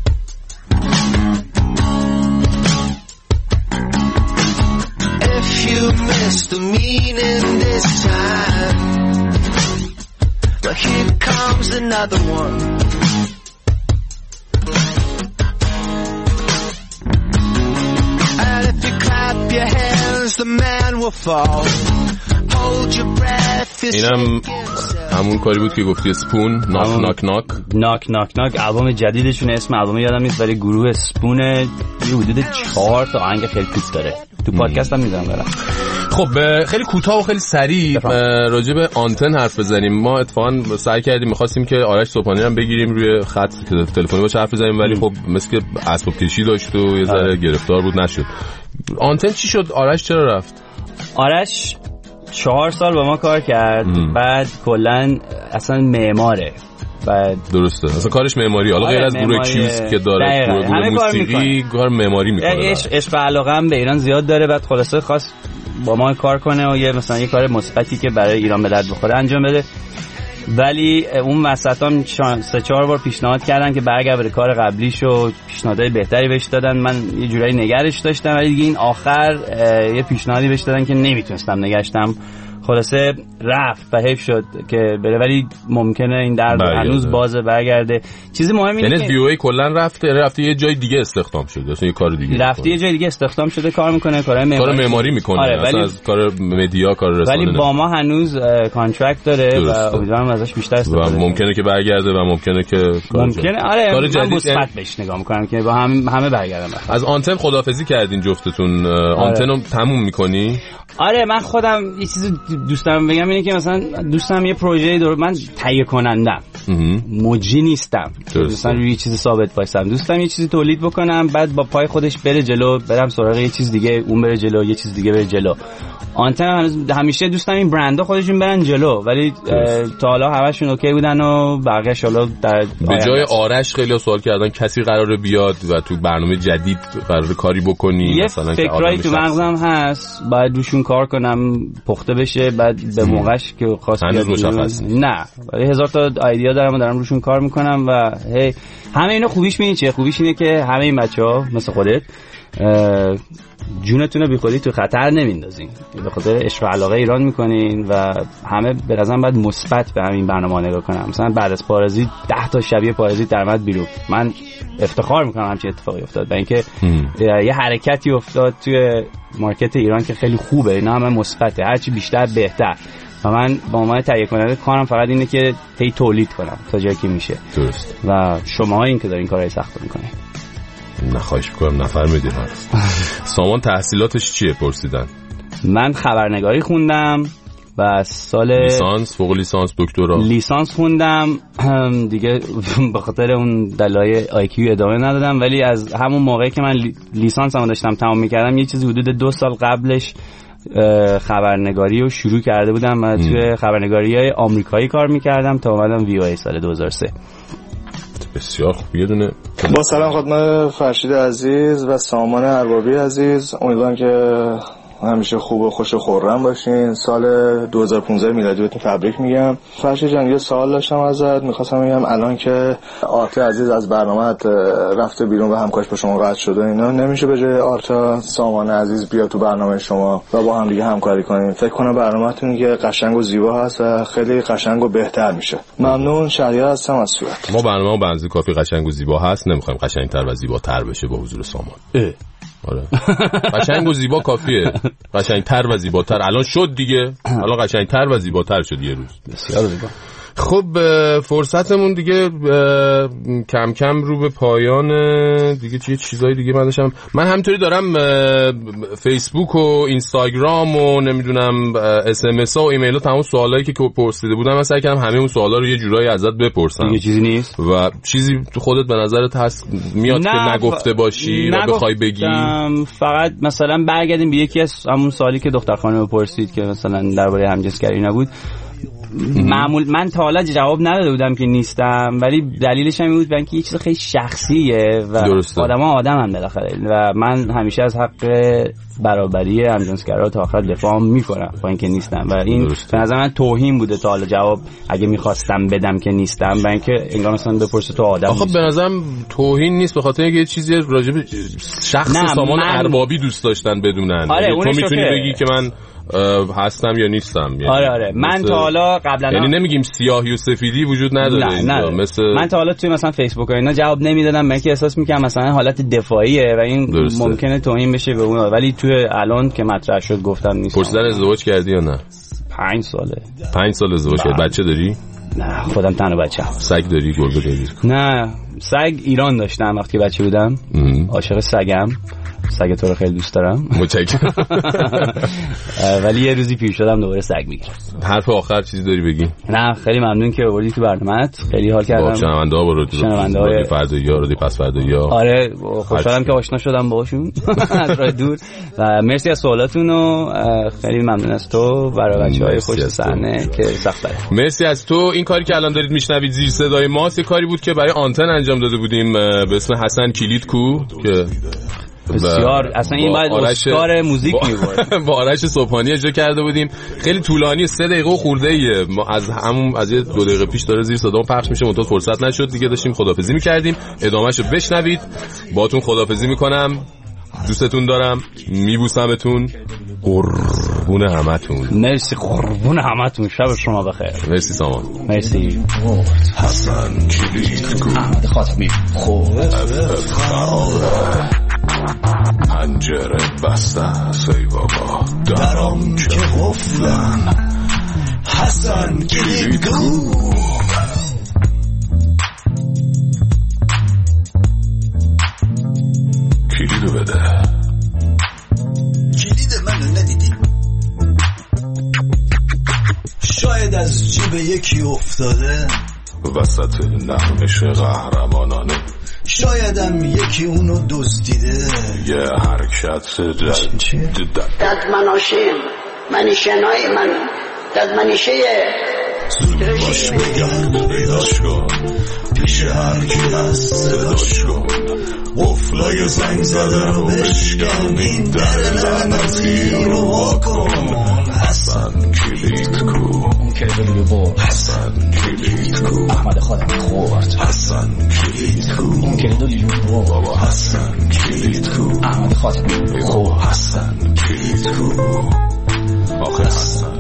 K: If you miss the meaning this time, well, here comes another one. And if you clap your hands, the man will fall. Hold your breath.
C: اینم همون کاری بود که گفتی اسپون. ناک ناک ناک
D: ناک ناک ناک البوم جدیدشون، اسم البوم یادم نیست ولی گروه اسپون یه حدود چهار تا آهنگ خیلی پیچ داره. تو پادکست هم میذارم برام.
C: خب خیلی کوتاه و خیلی سریع راجع به آنتن حرف بزنیم. ما اتفاقا سعی کردیم می‌خواستیم که آرش صبحانی هم بگیریم روی خط که تلفنی باشه حرف بزنیم ولی خب مثل که اسباب کشی داشت و یه ذره گرفتار بود نشد. آنتن چی شد؟ آرش چرا رفت؟
D: آرش چهار سال با ما کار کرد. ام. بعد کلا اصلا معماره. بعد
C: درسته اصلا کارش معماری. حالا غیر از گروه کیوس که داره گروه, گروه موسیقی کار معماری میکنه.
D: عشق و علاقه هم به ایران زیاد داره. بعد خلاصه خواست با ما کار کنه و یه مثلا یه کار مثبتی که برای ایران به درد بخوره انجام بده. ولی اون وسطام سه چهار بار پیشنهاد کردن که برگرد به کار قبلیش و پیشنهادهای بهتری بهش دادن. من یه جورایی نگرش داشتم ولی دیگه این آخر یه پیشنهادی بهش دادن که نمیتونستم نگشتم. خلاصه رفت و حیف شد که بره، ولی ممکنه این درد هنوز بازه برگرده. چیز مهم اینه
C: که وی او ای کلا رفته رفته یه جای دیگه استخدام شده، اصلا یه کار دیگه
D: رفته یه جای دیگه استخدام شده، کار میکنه، کارهای معماری
C: کار معماری میکنه.
D: آره،
C: ولی از کار مدیا کار رسانه،
D: ولی با ما هنوز کانترکت داره درسته. و امیدوارم ازش بیشتر استفاده کنه.
C: ممکنه که برگرده و ممکنه که
D: ممکنه آره کار جدید مثبت بهش نگاه میکنم که با هم همه برگردن.
C: از آنتن خداحافظی کردین جفتتون. آنتن رو تموم میکنی؟
D: آره من خودم یه چیزی دوست دارم بگم اینه که مثلا دوست دارم یه پروژه دور من تهیه کنندم، مجری نیستم، دوست دارم یه چیز ثابت وایسم، دوست دارم یه چیزی تولید بکنم بعد با پای خودش بره جلو، برم سراغ یه چیز دیگه، اون بره جلو، یه چیز دیگه بره جلو. آنتن همیشه دوست دارم این برندها خودشون برن جلو، ولی تا حالا همشون اوکی بودن و بقیه‌اش حالا در
C: به جای آرش خیلی سوال کردن کسی قراره بیاد و تو برنامه جدید قراره کاری بکنی مثلا،
D: که فکرایی تو مغزم هست باید روشون کار کنم پخته بشه، بعد به موقعش که خواست نه ولی هزار تا ایده دارم و دارم روشون کار میکنم و هی همه اینا خوبیش می‌بینی چیه؟ خوبیش اینه که همه این بچه‌ها مثل خودت جونتون رو بی خودی تو خطر نمیندازین، به خاطر عشق و علاقه ایران میکنین و همه به نظرم باید مثبت به همین برنامه نگاه کنم. مثلا بعد از پارازیت ده تا شبیه پارازیت درآمد بیرون، من افتخار میکنم همچین اتفاقی افتاد و اینکه یه حرکتی افتاد توی مارکت ایران که خیلی خوبه، اینا همه مثبته، هرچی بیشتر بهتر. و من با عنوان تهیه کننده کارم فقط اینه که هی تولید کنم تا جایی که میشه.
C: درست.
D: و شما این که دارین کارهای سخت میکنین.
C: نخواهش میکنم نفرمایید. سامان تحصیلاتش چیه پرسیدن؟
D: من خبرنگاری خوندم و سال
C: لیسانس، فوق لیسانس، دکترا.
D: لیسانس خوندم دیگه به خاطر اون دلایل آی کیو ادامه ندادم، ولی از همون موقعی که من لیسانسمو داشتم تمام میکردم یه چیزی حدود دو سال قبلش خبرنگاری رو شروع کرده بودم و توی خبرنگاری‌های آمریکایی کار میکردم تا اومدم وی او ای سال دو هزار و سه.
C: بسیار خوب. یه دونه
T: با سلام خدمت فرشید عزیز و سامان اربابی عزیز، امیدوارم که همیشه خوب و خوش و خرم باشین. سال دو هزار و پانزده میلادی بهتون تبریک میگم. فرشید جان یه سوال داشتم ازت، میخواستم بگم الان که آرتا عزیز از برنامه رفته بیرون و همکارش با شما قطع شده، اینا نمیشه به جای آرتا سامان عزیز بیاد تو برنامه شما و با هم دیگه همکاری کنیم؟ فکر کنم برنامه‌تون که قشنگ و زیبا هست و خیلی قشنگ و بهتر میشه. ممنون. شهریار هستم از سوئد.
C: ما برنامه بنزی کافی قشنگ و زیبا هست، نمیخوایم قشنگتر و زیباتر بشه با حضور سامان.
D: اه.
C: آره قشنگ و زیبا کافیه، قشنگتر و زیباتر الان شد دیگه، الان قشنگتر و زیباتر شد یه روز.
D: بسیار زیبا.
C: خب فرصتمون دیگه کم کم رو به پایان دیگه. چه چیزای دیگه من داشتم، من همینطوری دارم فیسبوک و اینستاگرام و نمیدونم اس ام اس و ایمیل و تمام سوالایی که پرسیده بودم من سعی کردم همه اون سوالا رو یه جورایی ازت بپرسم.
D: دیگه چیزی نیست
C: و چیزی تو خودت به نظرت هست میاد که نگفته باشی و بخوای بگی؟
D: فقط مثلا برگردیم به یکی از همون سوالی که دختر خانم پرسید که مثلا درباره همجنسگری نبود. معمول من تا حالا جواب نداده بودم که نیستم، ولی دلیلش هم این بود که یه چیز خیلی شخصیه و آدما آدم هم بالاخره و من همیشه از حق برابری همجنسگرا تا آخر دفاع میکنم با اینکه نیستم و این به نظر من توهین بوده تا حالا جواب اگه میخواستم بدم که نیستم، و اینکه انگار مثلا بپرسه تو آدم.
C: آخه به نظرم توهین نیست، به خاطر اینکه یه چیزی راجع به شخص سامان من... اربابی دوست داشتن بدونن.
D: آره
C: تو میتونی بگی که من هستم یا نیستم. یعنی
D: آره آره من تا حالا قبلا
C: یعنی نمیگیم سیاهی و سفیدی وجود نداره.
D: نه نه
C: مثل
D: من تا حالا توی مثلا فیسبوک و اینا جواب نمیدادم، من که احساس میکنم مثلا حالت دفاعیه و این درسته. ممکنه توهین بشه به اون، ولی توی الان که مطرح شد گفتم نیستم.
C: پرسیدن ازدواج کردی یا نه؟
D: پنج ساله.
C: پنج سال ازدواج کردی. بچه داری؟
D: نه خودم تنها بچه‌ام.
C: سگ داری؟ گربه داری؟
D: نه سگ ایران داشتم وقتی بچه بودم. عاشق سگم. سگ تو رو خیلی دوست دارم.
C: متشکرم.
D: ولی یه روزی پیر شدم دوباره سگ میگیرم.
C: حرف آخر چیزی داری بگی؟
D: نه خیلی ممنون که آوردی تو برنامه‌ات، خیلی حال کردم.
C: با شنونده‌ها برو تو شنونده‌های فردایا رو دی پس فردایا.
D: آره خوشحالم که آشنا شدم باهاشون از راه دور و مرسی از سوالاتون و خیلی ممنون از تو برای بچه‌های پشت صحنه که سخت داره.
C: مرسی از تو. این کاری که الان دارید میشنوید زیر صدای ماست، یه کاری بود که برای آنتن انجام داده بودیم به اسم حسن کلید کو که
D: بسیار اصلا این باید اسکار موزیک می‌بود.
C: با آرش صبحانی اجرا کرده بودیم. خیلی طولانی، سه دقیقه و خورده ایه. ما از همون از یه دو دقیقه پیش داره زیر صدا پخش میشه، منتها فرصت نشد دیگه، داشتیم خدافظی می‌کردیم. ادامهشو بشنوید. باهاتون خدافظی می‌کنم. دوستتون دارم، میبوسمتون. قربون همتون.
D: مرسی، قربون همتون. شب شما بخیر.
C: مرسی سامان.
D: مرسی.
K: حسن کلید احمد خاتمی خوب پنجره بسته است ای بابا، درام که قفلن. حسن کلید گو کلیدو بده. کلید منو ندیدی؟ شاید از جیب یکی افتاده وسط نرمش قهرمانانه، شایدم یکی اونو دزدیده. یه حرکت دد
U: مناشیم منیشنای من دد منیشه
K: زود باش بگرد پیداش کن، پیش هر کی هست صداش کن. قفلای زنگ زده رو بشکن، این در لعنتی رو واکن. حسن کلید کو، اون کلید رو برد. حسن کلید کو، احمد خاتمی خورد. حسن کلید کو، اون کلید رو برد. حسن کلید کو، احمد خاتمی خورد. حسن کلید کو، آخه حسن